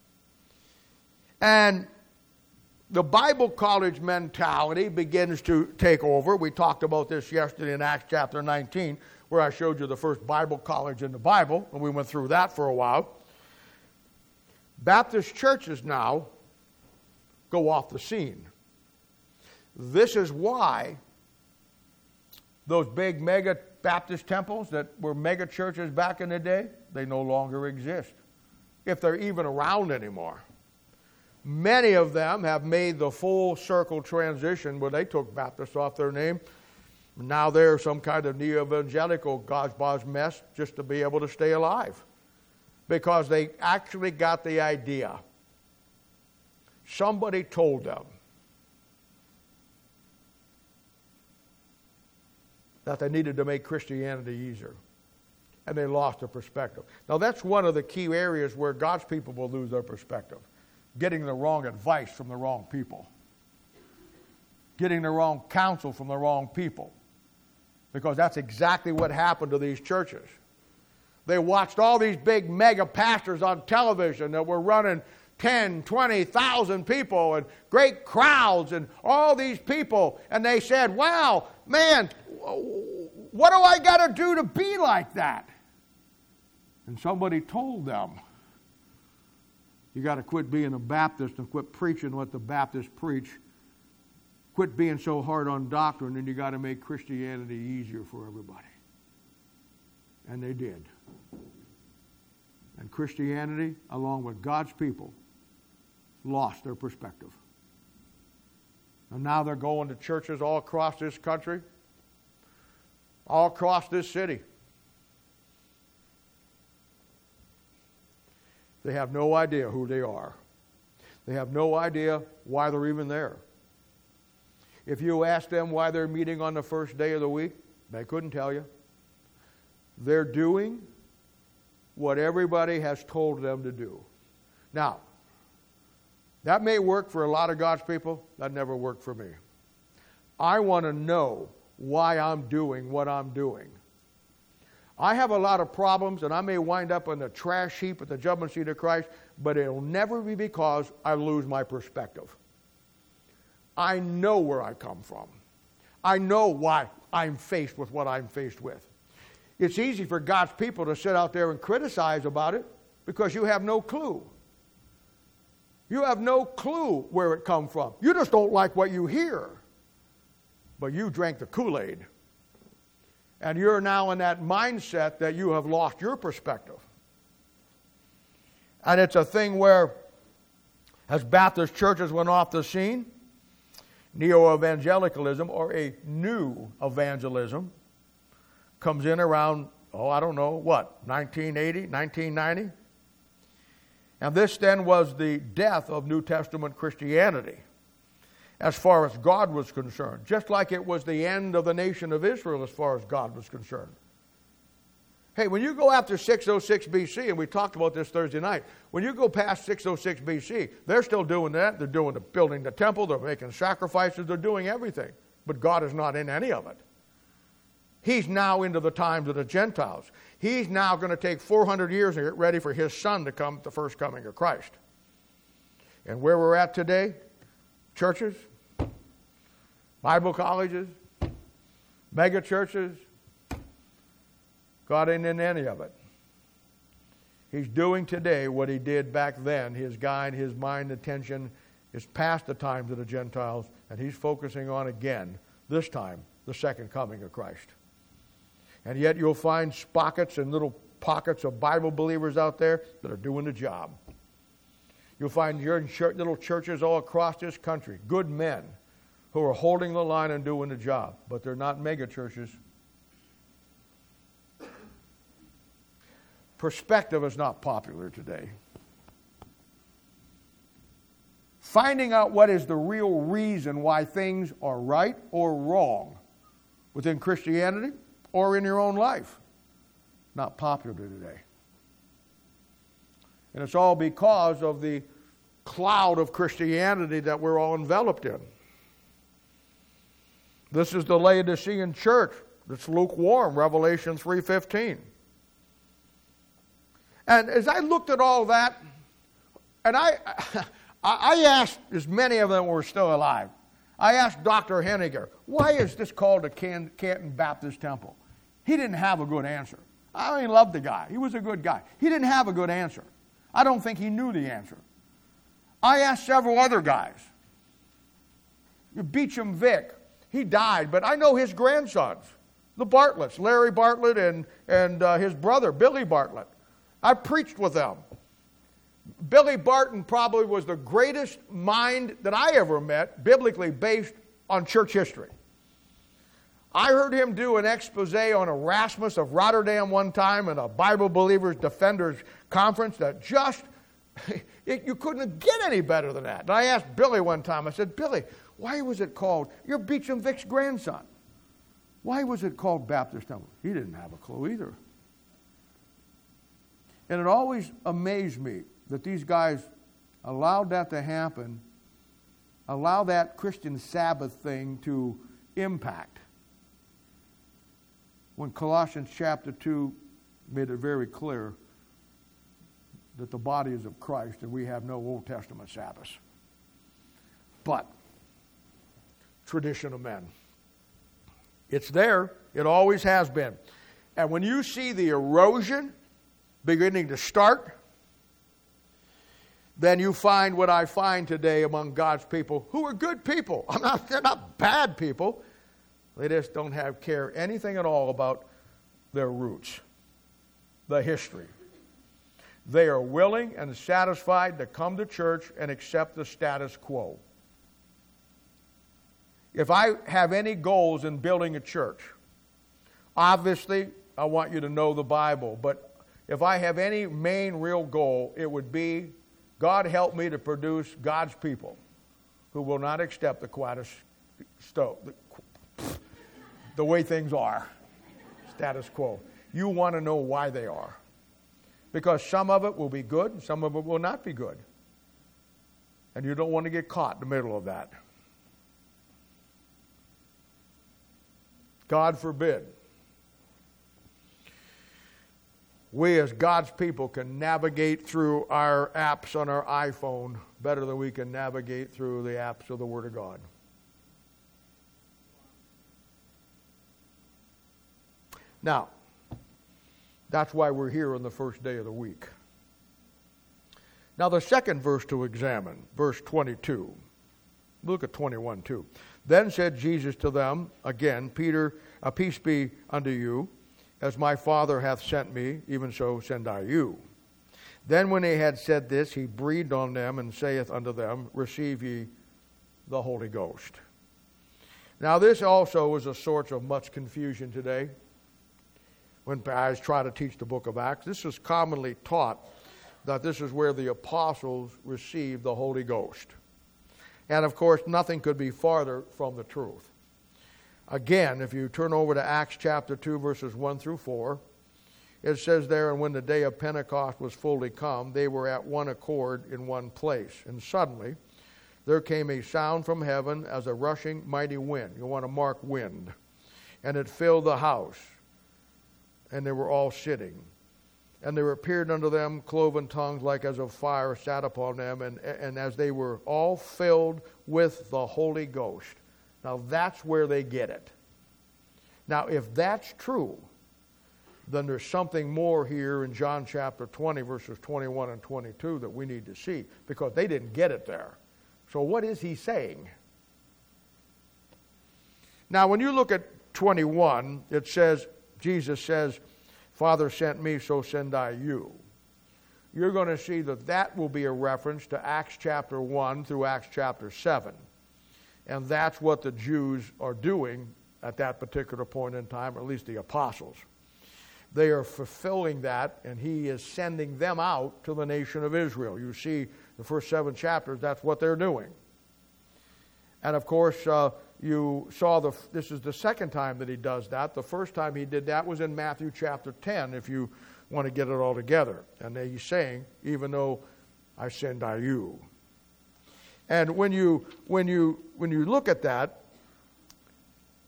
And the Bible college mentality begins to take over. We talked about this yesterday in Acts chapter nineteen, where I showed you the first Bible college in the Bible, and we went through that for a while. Baptist churches now go off the scene. This is why those big mega Baptist temples that were mega churches back in the day, they no longer exist, if they're even around anymore. Many of them have made the full circle transition where they took Baptist off their name. Now they're some kind of neo-evangelical gozbaz mess just to be able to stay alive. Because they actually got the idea. Somebody told them that they needed to make Christianity easier. And they lost their perspective. Now that's one of the key areas where God's people will lose their perspective. Getting the wrong advice from the wrong people. Getting the wrong counsel from the wrong people. Because that's exactly what happened to these churches. They watched all these big mega pastors on television that were running ten, twenty thousand people and great crowds and all these people. And they said, wow, man, what do I got to do to be like that? And somebody told them, you got to quit being a Baptist and quit preaching what the Baptists preach. Quit being so hard on doctrine, and you got to make Christianity easier for everybody. And they did. And Christianity, along with God's people, lost their perspective. And now they're going to churches all across this country, all across this city. They have no idea who they are. They have no idea why they're even there. If you ask them why they're meeting on the first day of the week, they couldn't tell you. They're doing what everybody has told them to do. Now, that may work for a lot of God's people. That never worked for me. I want to know why I'm doing what I'm doing. I have a lot of problems, and I may wind up on the trash heap at the judgment seat of Christ, but it'll never be because I lose my perspective. I know where I come from. I know why I'm faced with what I'm faced with. It's easy for God's people to sit out there and criticize about it because you have no clue. You have no clue where it come from. You just don't like what you hear. But you drank the Kool-Aid. And you're now in that mindset that you have lost your perspective. And it's a thing where, as Baptist churches went off the scene, neo-evangelicalism, or a new evangelism, comes in around, oh, I don't know, what, nineteen eighty, nineteen ninety? And this then was the death of New Testament Christianity, as far as God was concerned, just like it was the end of the nation of Israel as far as God was concerned. Hey, when you go after six oh six B C, and we talked about this Thursday night, when you go past six oh six B C, they're still doing that. They're doing the building the temple, they're making sacrifices, they're doing everything. But God is not in any of it. He's now into the times of the Gentiles. He's now going to take four hundred years to get ready for His Son to come at the first coming of Christ. And where we're at today, churches, Bible colleges, mega churches, God ain't in any of it. He's doing today what He did back then. His guide, His mind, attention is past the times of the Gentiles, and He's focusing on again, this time, the second coming of Christ. And yet you'll find spockets and little pockets of Bible believers out there that are doing the job. You'll find your little churches all across this country, good men who are holding the line and doing the job, but they're not mega churches. Perspective is not popular today. Finding out what is the real reason why things are right or wrong within Christianity or in your own life, not popular today. And it's all because of the cloud of Christianity that we're all enveloped in. This is the Laodicean church that's lukewarm, Revelation three fifteen. And as I looked at all that, and I, I asked, as many of them were still alive, I asked Doctor Henniger, why is this called the Can- Canton Baptist Temple? He didn't have a good answer. I mean, loved the guy. He was a good guy. He didn't have a good answer. I don't think he knew the answer. I asked several other guys. Beecham Vic, he died, but I know his grandsons, the Bartletts, Larry Bartlett and, and uh, his brother, Billy Bartlett. I preached with them. Billy Barton probably was the greatest mind that I ever met, biblically based on church history. I heard him do an expose on Erasmus of Rotterdam one time in a Bible Believers Defenders conference that just, it, you couldn't get any better than that. And I asked Billy one time, I said, Billy, why was it called, you're Beecham Vic's grandson. Why was it called Baptist Temple? He didn't have a clue either. And it always amazed me that these guys allowed that to happen, allow that Christian Sabbath thing to impact. When Colossians chapter two made it very clear that the body is of Christ and we have no Old Testament Sabbaths. But tradition of men. It's there. It always has been. And when you see the erosion beginning to start, then you find what I find today among God's people who are good people. I'm not, they're not bad people. They just don't have care anything at all about their roots, the history. They are willing and satisfied to come to church and accept the status quo. If I have any goals in building a church, obviously I want you to know the Bible, but if I have any main real goal, it would be God help me to produce God's people who will not accept the status quo, the way things are, status quo. You want to know why they are. Because some of it will be good and some of it will not be good. And you don't want to get caught in the middle of that. God forbid. We as God's people can navigate through our apps on our iPhone better than we can navigate through the apps of the Word of God. Now, that's why we're here on the first day of the week. Now, the second verse to examine, verse twenty-two. Look at twenty-one too. Then said Jesus to them, again, Peter, a peace be unto you. As my Father hath sent me, even so send I you. Then when he had said this, he breathed on them and saith unto them, receive ye the Holy Ghost. Now this also is a source of much confusion today. When guys try to teach the book of Acts, this is commonly taught that this is where the apostles received the Holy Ghost. And of course, nothing could be farther from the truth. Again, if you turn over to Acts chapter two, verses one through four, it says there, and when the day of Pentecost was fully come, they were at one accord in one place. And suddenly there came a sound from heaven as a rushing mighty wind. You want to mark wind. And it filled the house. And they were all sitting. And there appeared unto them cloven tongues like as of fire sat upon them. And, and as they were all filled with the Holy Ghost. Now that's where they get it. Now if that's true, then there's something more here in John chapter twenty, verses twenty-one and twenty-two that we need to see, because they didn't get it there. So what is he saying? Now when you look at twenty-one, it says, Jesus says, Father sent me, so send I you. You're going to see that that will be a reference to Acts chapter one through Acts chapter seven. And that's what the Jews are doing at that particular point in time, or at least the apostles. They are fulfilling that, and he is sending them out to the nation of Israel. You see the first seven chapters, that's what they're doing. And of course, uh, you saw the, this is the second time that he does that. The first time he did that was in Matthew chapter ten, if you want to get it all together. And he's saying, even though I send I you. And when you when you when you look at that,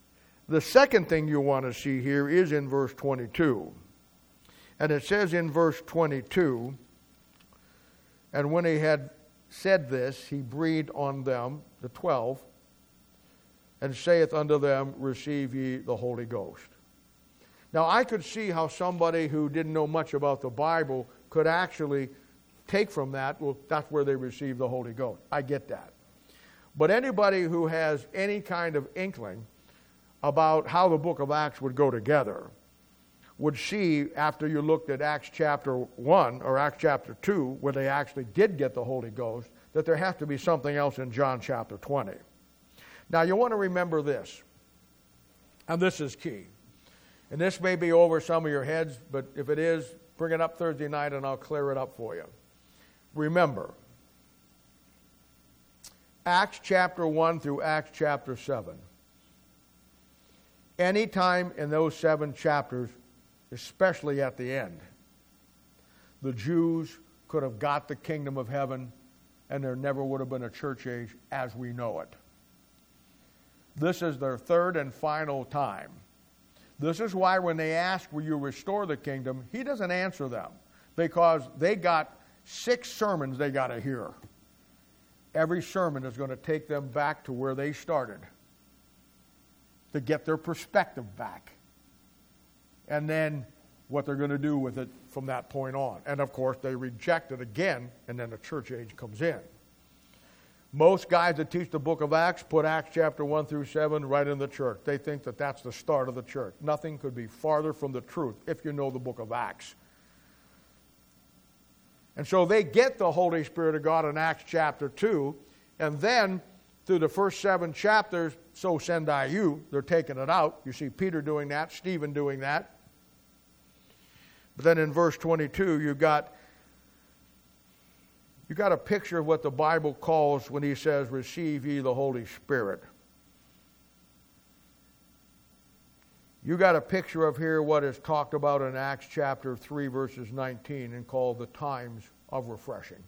The second thing you want to see here is in verse twenty-two. And it says in verse twenty-two, and when he had said this, he breathed on them, the twelve, and saith unto them, receive ye the Holy Ghost. Now I could see how somebody who didn't know much about the Bible could actually take from that, well, that's where they receive the Holy Ghost. I get that. But anybody who has any kind of inkling about how the book of Acts would go together would see, after you looked at Acts chapter one or Acts chapter two, where they actually did get the Holy Ghost, that there has to be something else in John chapter twenty. Now you want to remember this, and this is key. And this may be over some of your heads, but if it is, bring it up Thursday night and I'll clear it up for you. Remember, Acts chapter one through Acts chapter seven. Anytime in those seven chapters, especially at the end, the Jews could have got the kingdom of heaven and there never would have been a church age as we know it. This is their third and final time. This is why when they ask, will you restore the kingdom, he doesn't answer them, because they got six sermons they got to hear. Every sermon is going to take them back to where they started, to get their perspective back. And then what they're going to do with it from that point on. And of course, they reject it again, and then the church age comes in. Most guys that teach the book of Acts put Acts chapter one through seven right in the church. They think that that's the start of the church. Nothing could be farther from the truth if you know the book of Acts. And so they get the Holy Spirit of God in Acts chapter two, and then through the first seven chapters, so send I you, they're taking it out. You see Peter doing that, Stephen doing that. But then in verse twenty-two, you've got, you got a picture of what the Bible calls when he says, receive ye the Holy Spirit. You got a picture of here what is talked about in Acts chapter three, verses nineteen, and called the times of refreshing.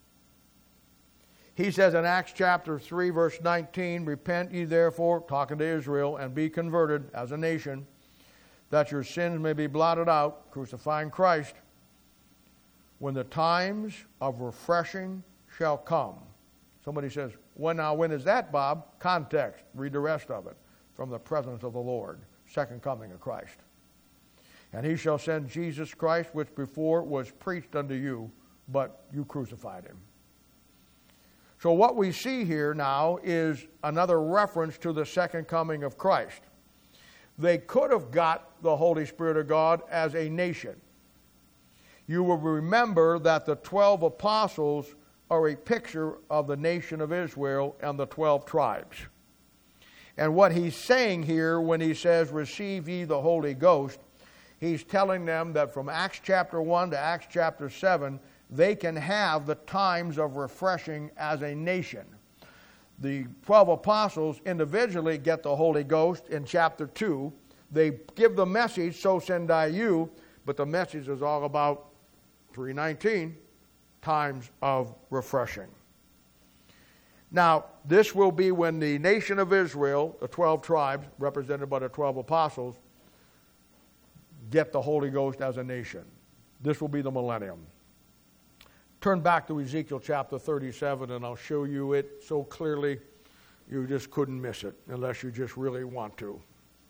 He says in Acts chapter three, verse nineteen, repent ye therefore, talking to Israel, and be converted as a nation, that your sins may be blotted out, crucifying Christ, when the times of refreshing shall come. Somebody says, when now, when is that, Bob? Context. Read the rest of it. From the presence of the Lord, second coming of Christ. And he shall send Jesus Christ, which before was preached unto you, but you crucified him. So what we see here now is another reference to the second coming of Christ. They could have got the Holy Spirit of God as a nation. You will remember that the twelve apostles are a picture of the nation of Israel and the twelve tribes. And what he's saying here when he says, receive ye the Holy Ghost, he's telling them that from Acts chapter one to Acts chapter seven, they can have the times of refreshing as a nation. The twelve apostles individually get the Holy Ghost in chapter two. They give the message, so send I you, but the message is all about three nineteen, times of refreshing. Now, this will be when the nation of Israel, the twelve tribes, represented by the twelve apostles, get the Holy Ghost as a nation. This will be the millennium. Turn back to Ezekiel chapter thirty-seven, and I'll show you it so clearly you just couldn't miss it, unless you just really want to.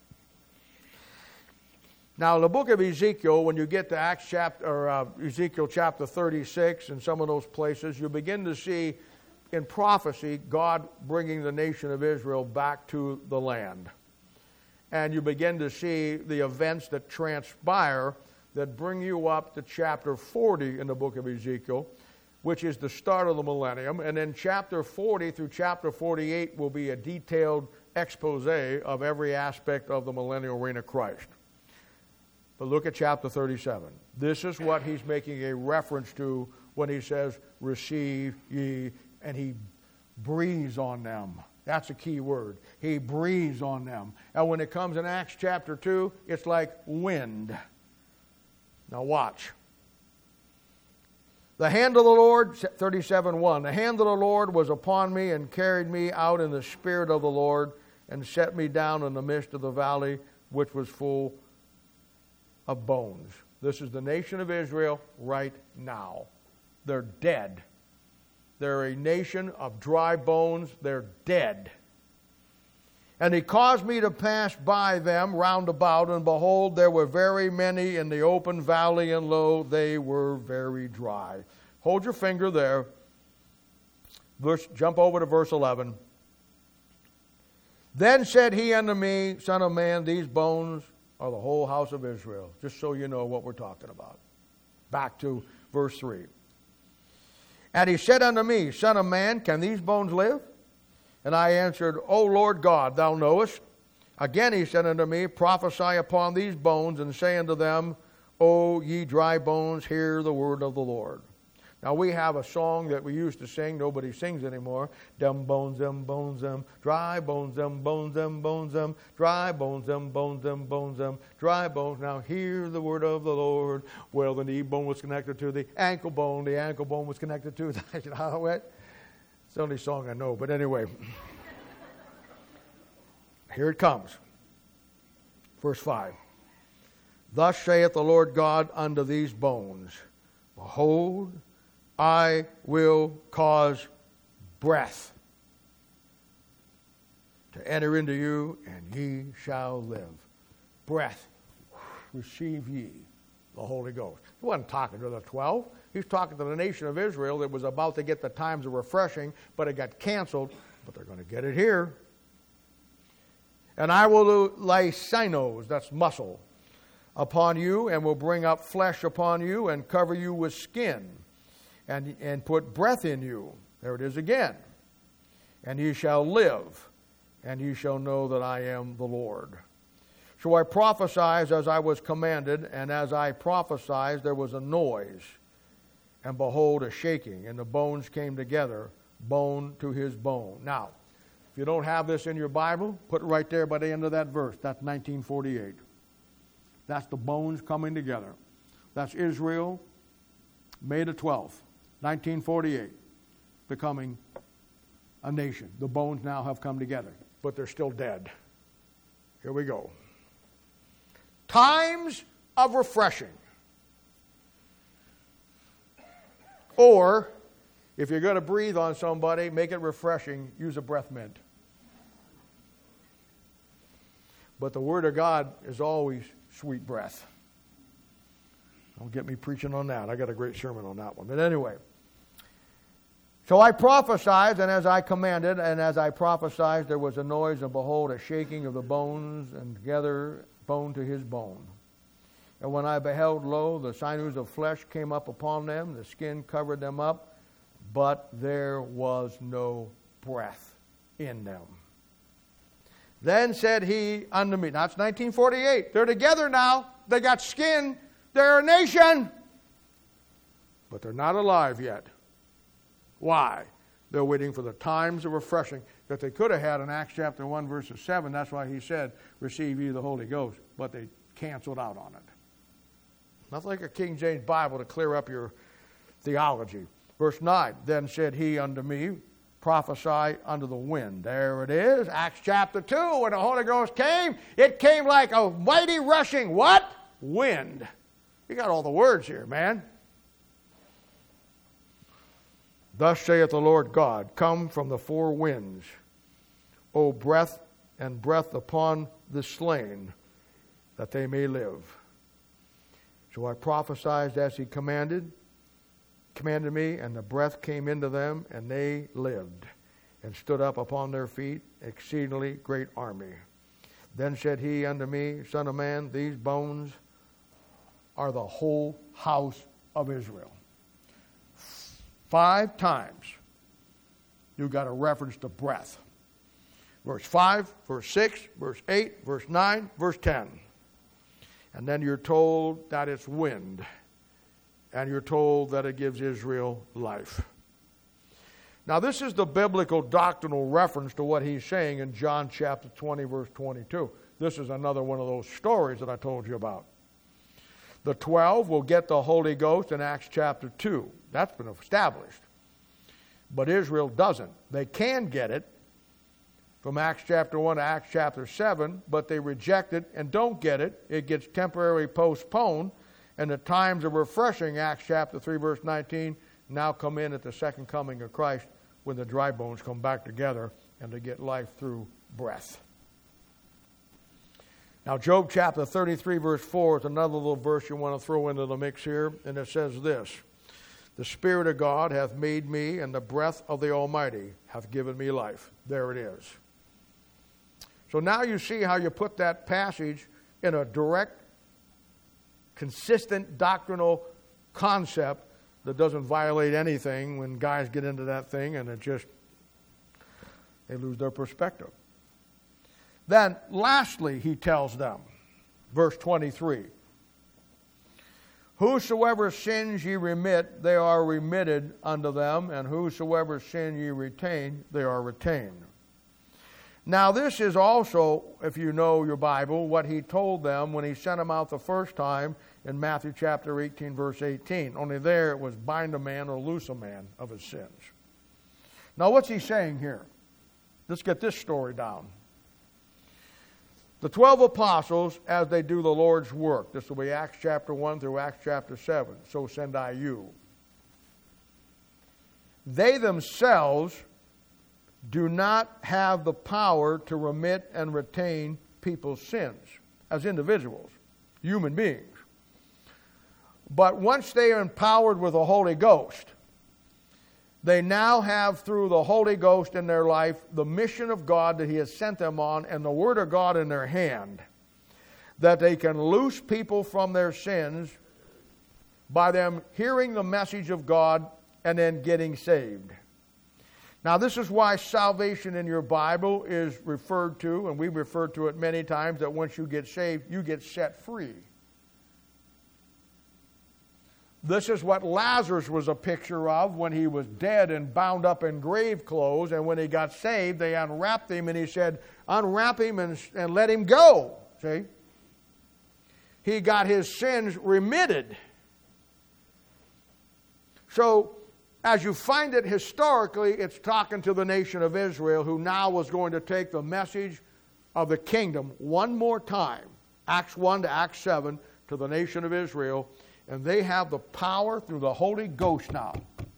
Now, the book of Ezekiel, when you get to Acts chapter, or uh, Ezekiel chapter thirty-six and some of those places, you begin to see in prophecy God bringing the nation of Israel back to the land. And you begin to see the events that transpire that bring you up to chapter forty in the book of Ezekiel, which is the start of the millennium. And then chapter forty through chapter forty-eight will be a detailed expose of every aspect of the millennial reign of Christ. But look at chapter thirty-seven. This is what he's making a reference to when he says, receive ye, and he breathes on them. That's a key word. He breathes on them. And when it comes in Acts chapter two, it's like wind. Now watch. The hand of the Lord, thirty-seven one, the hand of the Lord was upon me and carried me out in the spirit of the Lord and set me down in the midst of the valley, which was full of bones. This is the nation of Israel right now. They're dead. They're a nation of dry bones. They're dead. And he caused me to pass by them round about, and behold, there were very many in the open valley, and lo, they were very dry. Hold your finger there. Verse, jump over to verse eleven. Then said he unto me, Son of man, these bones are the whole house of Israel. Just so you know what we're talking about. Back to verse three. And he said unto me, Son of man, can these bones live? And I answered, O Lord God, thou knowest. Again he said unto me, Prophesy upon these bones, and say unto them, O ye dry bones, hear the word of the Lord. Now we have a song that we used to sing, nobody sings anymore. Them bones, them bones, them, dry bones, them bones, them bones, them, dry bones, them bones, them bones, them, dry bones. Now hear the word of the Lord. Well, the knee bone was connected to the ankle bone. The ankle bone was connected to the, you know how it? It's the only song I know, but anyway. Here it comes. Verse five. Thus saith the Lord God unto these bones, Behold, I will cause breath to enter into you, and ye shall live. Breath. Receive ye the Holy Ghost. He wasn't talking to the twelve. He's talking to the nation of Israel that was about to get the times of refreshing, but it got canceled. But they're going to get it here. And I will lay sinews, that's muscle, upon you, and will bring up flesh upon you, and cover you with skin, and, and put breath in you. There it is again. And ye shall live, and ye shall know that I am the Lord. So I prophesied as I was commanded, and as I prophesied there was a noise, and behold, a shaking, and the bones came together, bone to his bone. Now, if you don't have this in your Bible, put it right there by the end of that verse. That's nineteen forty-eight. That's the bones coming together. That's Israel, May the twelfth, nineteen forty-eight, becoming a nation. The bones now have come together, but they're still dead. Here we go. Times of refreshing. Or, if you're going to breathe on somebody, make it refreshing, use a breath mint. But the Word of God is always sweet breath. Don't get me preaching on that. I got a great sermon on that one. But anyway. So I prophesied, and as I commanded, and as I prophesied, there was a noise, and behold, a shaking of the bones, and together bone to his bone. And when I beheld, lo, the sinews of flesh came up upon them, the skin covered them up, but there was no breath in them. Then said he unto me, now it's nineteen forty-eight, they're together now, they got skin, they're a nation, but they're not alive yet. Why? They're waiting for the times of refreshing that they could have had in Acts chapter one, verses seven. That's why he said, receive ye the Holy Ghost, but they canceled out on it. Nothing like a King James Bible to clear up your theology. Verse nine, then said he unto me, prophesy unto the wind. There it is, Acts chapter two, when the Holy Ghost came, it came like a mighty rushing, what? Wind. You got all the words here, man. Thus saith the Lord God, come from the four winds, O breath and breath upon the slain, that they may live. So I prophesied as he commanded, commanded me, and the breath came into them, and they lived, and stood up upon their feet, exceedingly great army. Then said he unto me, Son of man, these bones are the whole house of Israel. Five times you got a reference to breath. Verse five, verse six, verse eight, verse nine, verse ten. And then you're told that it's wind. And you're told that it gives Israel life. Now this is the biblical doctrinal reference to what he's saying in John chapter twenty, verse twenty-two. This is another one of those stories that I told you about. The twelve will get the Holy Ghost in Acts chapter two. That's been established. But Israel doesn't. They can get it from Acts chapter one to Acts chapter seven, but they reject it and don't get it. It gets temporarily postponed, and the times of refreshing, Acts chapter three, verse nineteen, now come in at the second coming of Christ when the dry bones come back together and they get life through breath. Now, Job chapter thirty-three, verse four is another little verse you want to throw into the mix here, and it says this: "The Spirit of God hath made me, and the breath of the Almighty hath given me life." There it is. So now you see how you put that passage in a direct, consistent doctrinal concept that doesn't violate anything when guys get into that thing and it just, they lose their perspective. Then, lastly, he tells them, verse twenty-three, "Whosoever sins ye remit, they are remitted unto them, and whosoever sin ye retain, they are retained." Now, this is also, if you know your Bible, what he told them when he sent them out the first time in Matthew chapter eighteen, verse eighteen. Only there it was bind a man or loose a man of his sins. Now, what's he saying here? Let's get this story down. The twelve apostles, as they do the Lord's work, this will be Acts chapter one through Acts chapter seven, so send I you. They themselves do not have the power to remit and retain people's sins as individuals, human beings. But once they are empowered with the Holy Ghost, they now have, through the Holy Ghost in their life, the mission of God that he has sent them on and the Word of God in their hand, that they can loose people from their sins by them hearing the message of God and then getting saved. Now, this is why salvation in your Bible is referred to, and we refer to it many times, that once you get saved, you get set free. This is what Lazarus was a picture of when he was dead and bound up in grave clothes, and when he got saved, they unwrapped him, and he said, unwrap him and, and let him go. See? He got his sins remitted. So, as you find it historically, it's talking to the nation of Israel, who now was going to take the message of the kingdom one more time, Acts one to Acts seven, to the nation of Israel, and they have the power through the Holy Ghost now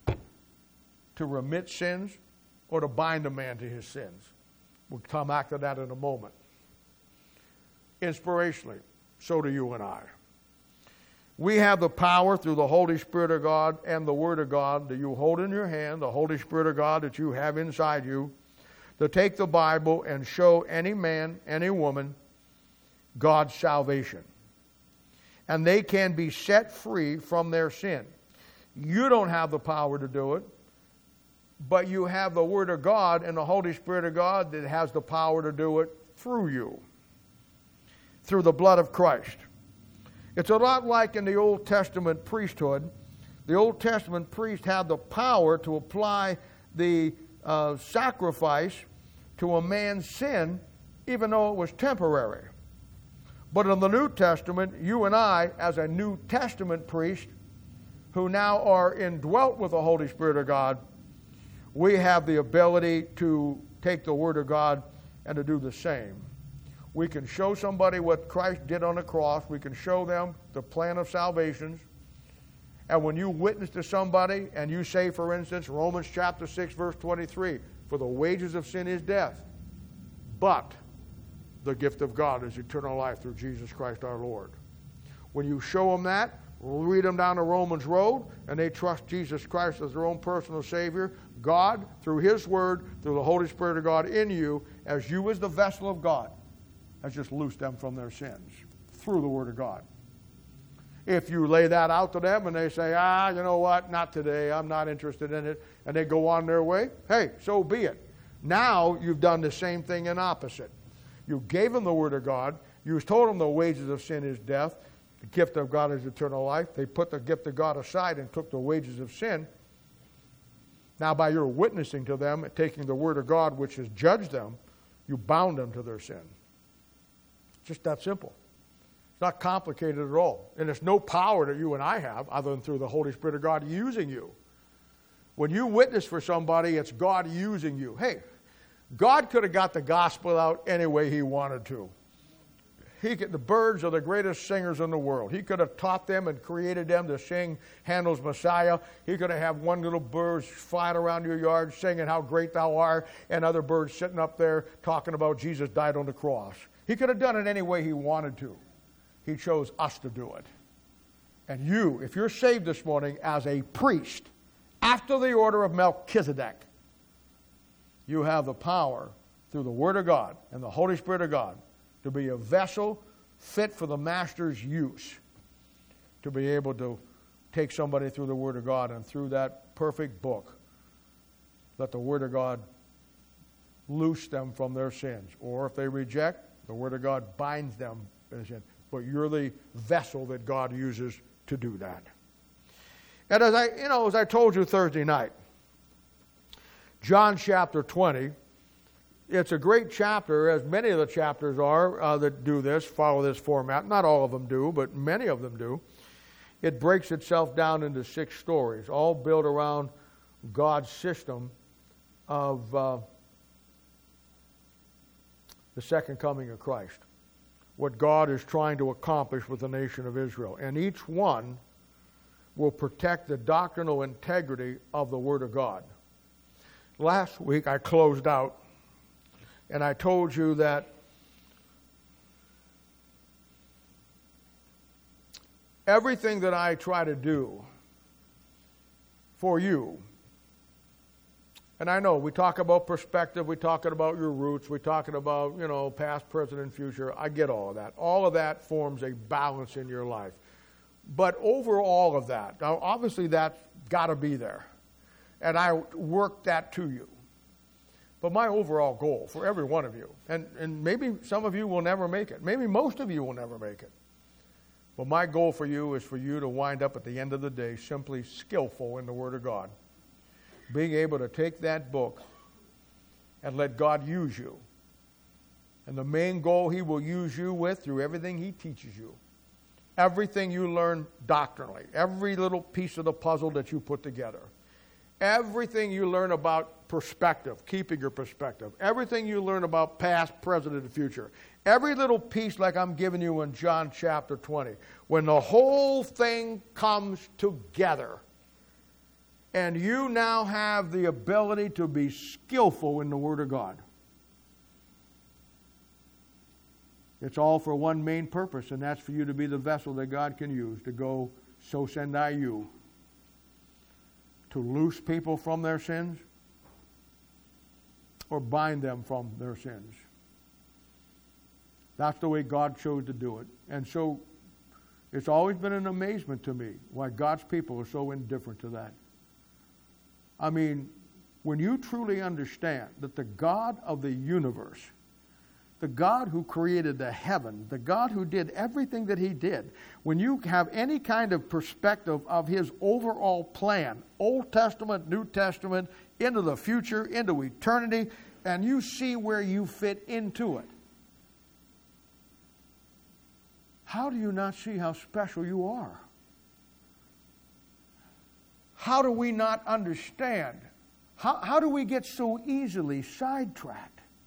to remit sins or to bind a man to his sins. We'll come back to that in a moment. Inspirationally, so do you and I. We have the power through the Holy Spirit of God and the Word of God that you hold in your hand, the Holy Spirit of God that you have inside you, to take the Bible and show any man, any woman, God's salvation. And they can be set free from their sin. You don't have the power to do it, but you have the Word of God and the Holy Spirit of God that has the power to do it through you, through the blood of Christ. It's a lot like in the Old Testament priesthood. The Old Testament priest had the power to apply the uh, sacrifice to a man's sin, even though it was temporary. But in the New Testament, you and I, as a New Testament priest, who now are indwelt with the Holy Spirit of God, we have the ability to take the Word of God and to do the same. We can show somebody what Christ did on the cross. We can show them the plan of salvation. And when you witness to somebody and you say, for instance, Romans chapter six, verse twenty-three, for the wages of sin is death, but the gift of God is eternal life through Jesus Christ our Lord. When you show them that, lead them down the Romans road, and they trust Jesus Christ as their own personal Savior, God, through His Word, through the Holy Spirit of God in you, as you as the vessel of God, has just loosed them from their sins through the Word of God. If you lay that out to them and they say, ah, you know what, not today, I'm not interested in it, and they go on their way, hey, so be it. Now you've done the same thing in opposite. You gave them the Word of God. You told them the wages of sin is death. The gift of God is eternal life. They put the gift of God aside and took the wages of sin. Now by your witnessing to them, taking the Word of God, which has judged them, you bound them to their sin. Just that simple. It's not complicated at all. And there's no power that you and I have other than through the Holy Spirit of God using you. When you witness for somebody, it's God using you. Hey, God could have got the gospel out any way he wanted to. He could, the birds are the greatest singers in the world. He could have taught them and created them to sing Handel's Messiah. He could have had one little bird flying around your yard singing how great thou art, and other birds sitting up there talking about Jesus died on the cross. He could have done it any way he wanted to. He chose us to do it. And you, if you're saved this morning as a priest, after the order of Melchizedek, you have the power through the Word of God and the Holy Spirit of God to be a vessel fit for the Master's use, to be able to take somebody through the Word of God, and through that perfect book, let the Word of God loose them from their sins. Or if they reject, the Word of God binds them in sin. But you're the vessel that God uses to do that. And as I, you know, as I told you Thursday night, John chapter twenty, it's a great chapter, as many of the chapters are uh, that do this, follow this format. Not all of them do, but many of them do. It breaks itself down into six stories, all built around God's system of uh, the second coming of Christ, what God is trying to accomplish with the nation of Israel. And each one will protect the doctrinal integrity of the Word of God. Last week I closed out and I told you that everything that I try to do for you, and I know we talk about perspective, we're talking about your roots, we're talking about, you know, past, present, and future. I get all of that. All of that forms a balance in your life. But over all of that, now obviously that's got to be there. And I work that to you. But my overall goal for every one of you, and, and maybe some of you will never make it. Maybe most of you will never make it. But my goal for you is for you to wind up at the end of the day simply skillful in the Word of God. Being able to take that book and let God use you. And the main goal He will use you with through everything He teaches you. Everything you learn doctrinally. Every little piece of the puzzle that you put together. Everything you learn about perspective, keeping your perspective. Everything you learn about past, present, and future. Every little piece like I'm giving you in John chapter twenty. When the whole thing comes together and you now have the ability to be skillful in the Word of God. It's all for one main purpose, and that's for you to be the vessel that God can use to go, so send I you. To loose people from their sins or bind them from their sins. That's the way God chose to do it. And so it's always been an amazement to me why God's people are so indifferent to that. I mean, when you truly understand that the God of the universe, the God who created the heaven, the God who did everything that He did, when you have any kind of perspective of His overall plan, Old Testament, New Testament, into the future, into eternity, and you see where you fit into it, how do you not see how special you are? How do we not understand? How, how do we get so easily sidetracked?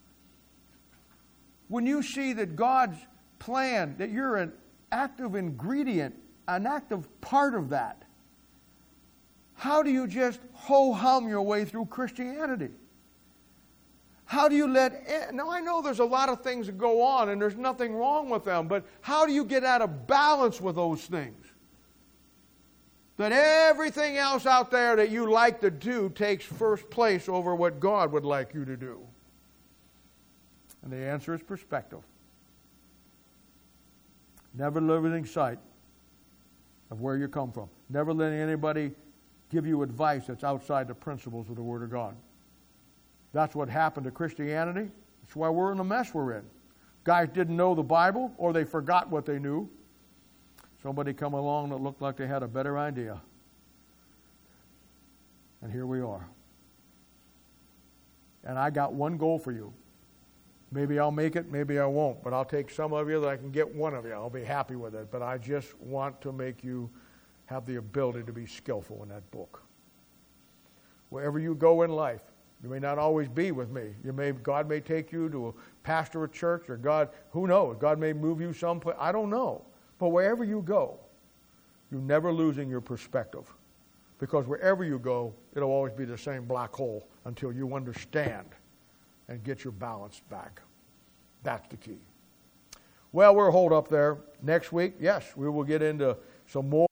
When you see that God's plan, that you're an active ingredient, an active part of that, how do you just ho-hum your way through Christianity? How do you let... Now, I know there's a lot of things that go on, and there's nothing wrong with them, but how do you get out of balance with those things? That everything else out there that you like to do takes first place over what God would like you to do. And the answer is perspective. Never losing sight of where you come from. Never letting anybody give you advice that's outside the principles of the Word of God. That's what happened to Christianity. That's why we're in the mess we're in. Guys didn't know the Bible, or they forgot what they knew. Somebody come along that looked like they had a better idea. And here we are. And I got one goal for you. Maybe I'll make it, maybe I won't, but I'll take some of you that I can get one of you. I'll be happy with it, but I just want to make you have the ability to be skillful in that book. Wherever you go in life, You may not always be with me. You may, God may take you to a pastor of church, or God, who knows? God may move you someplace. I don't know. But wherever you go, you're never losing your perspective. Because wherever you go, it'll always be the same black hole until you understand and get your balance back. That's the key. Well, we'll hold up there. Next week, yes, we will get into some more.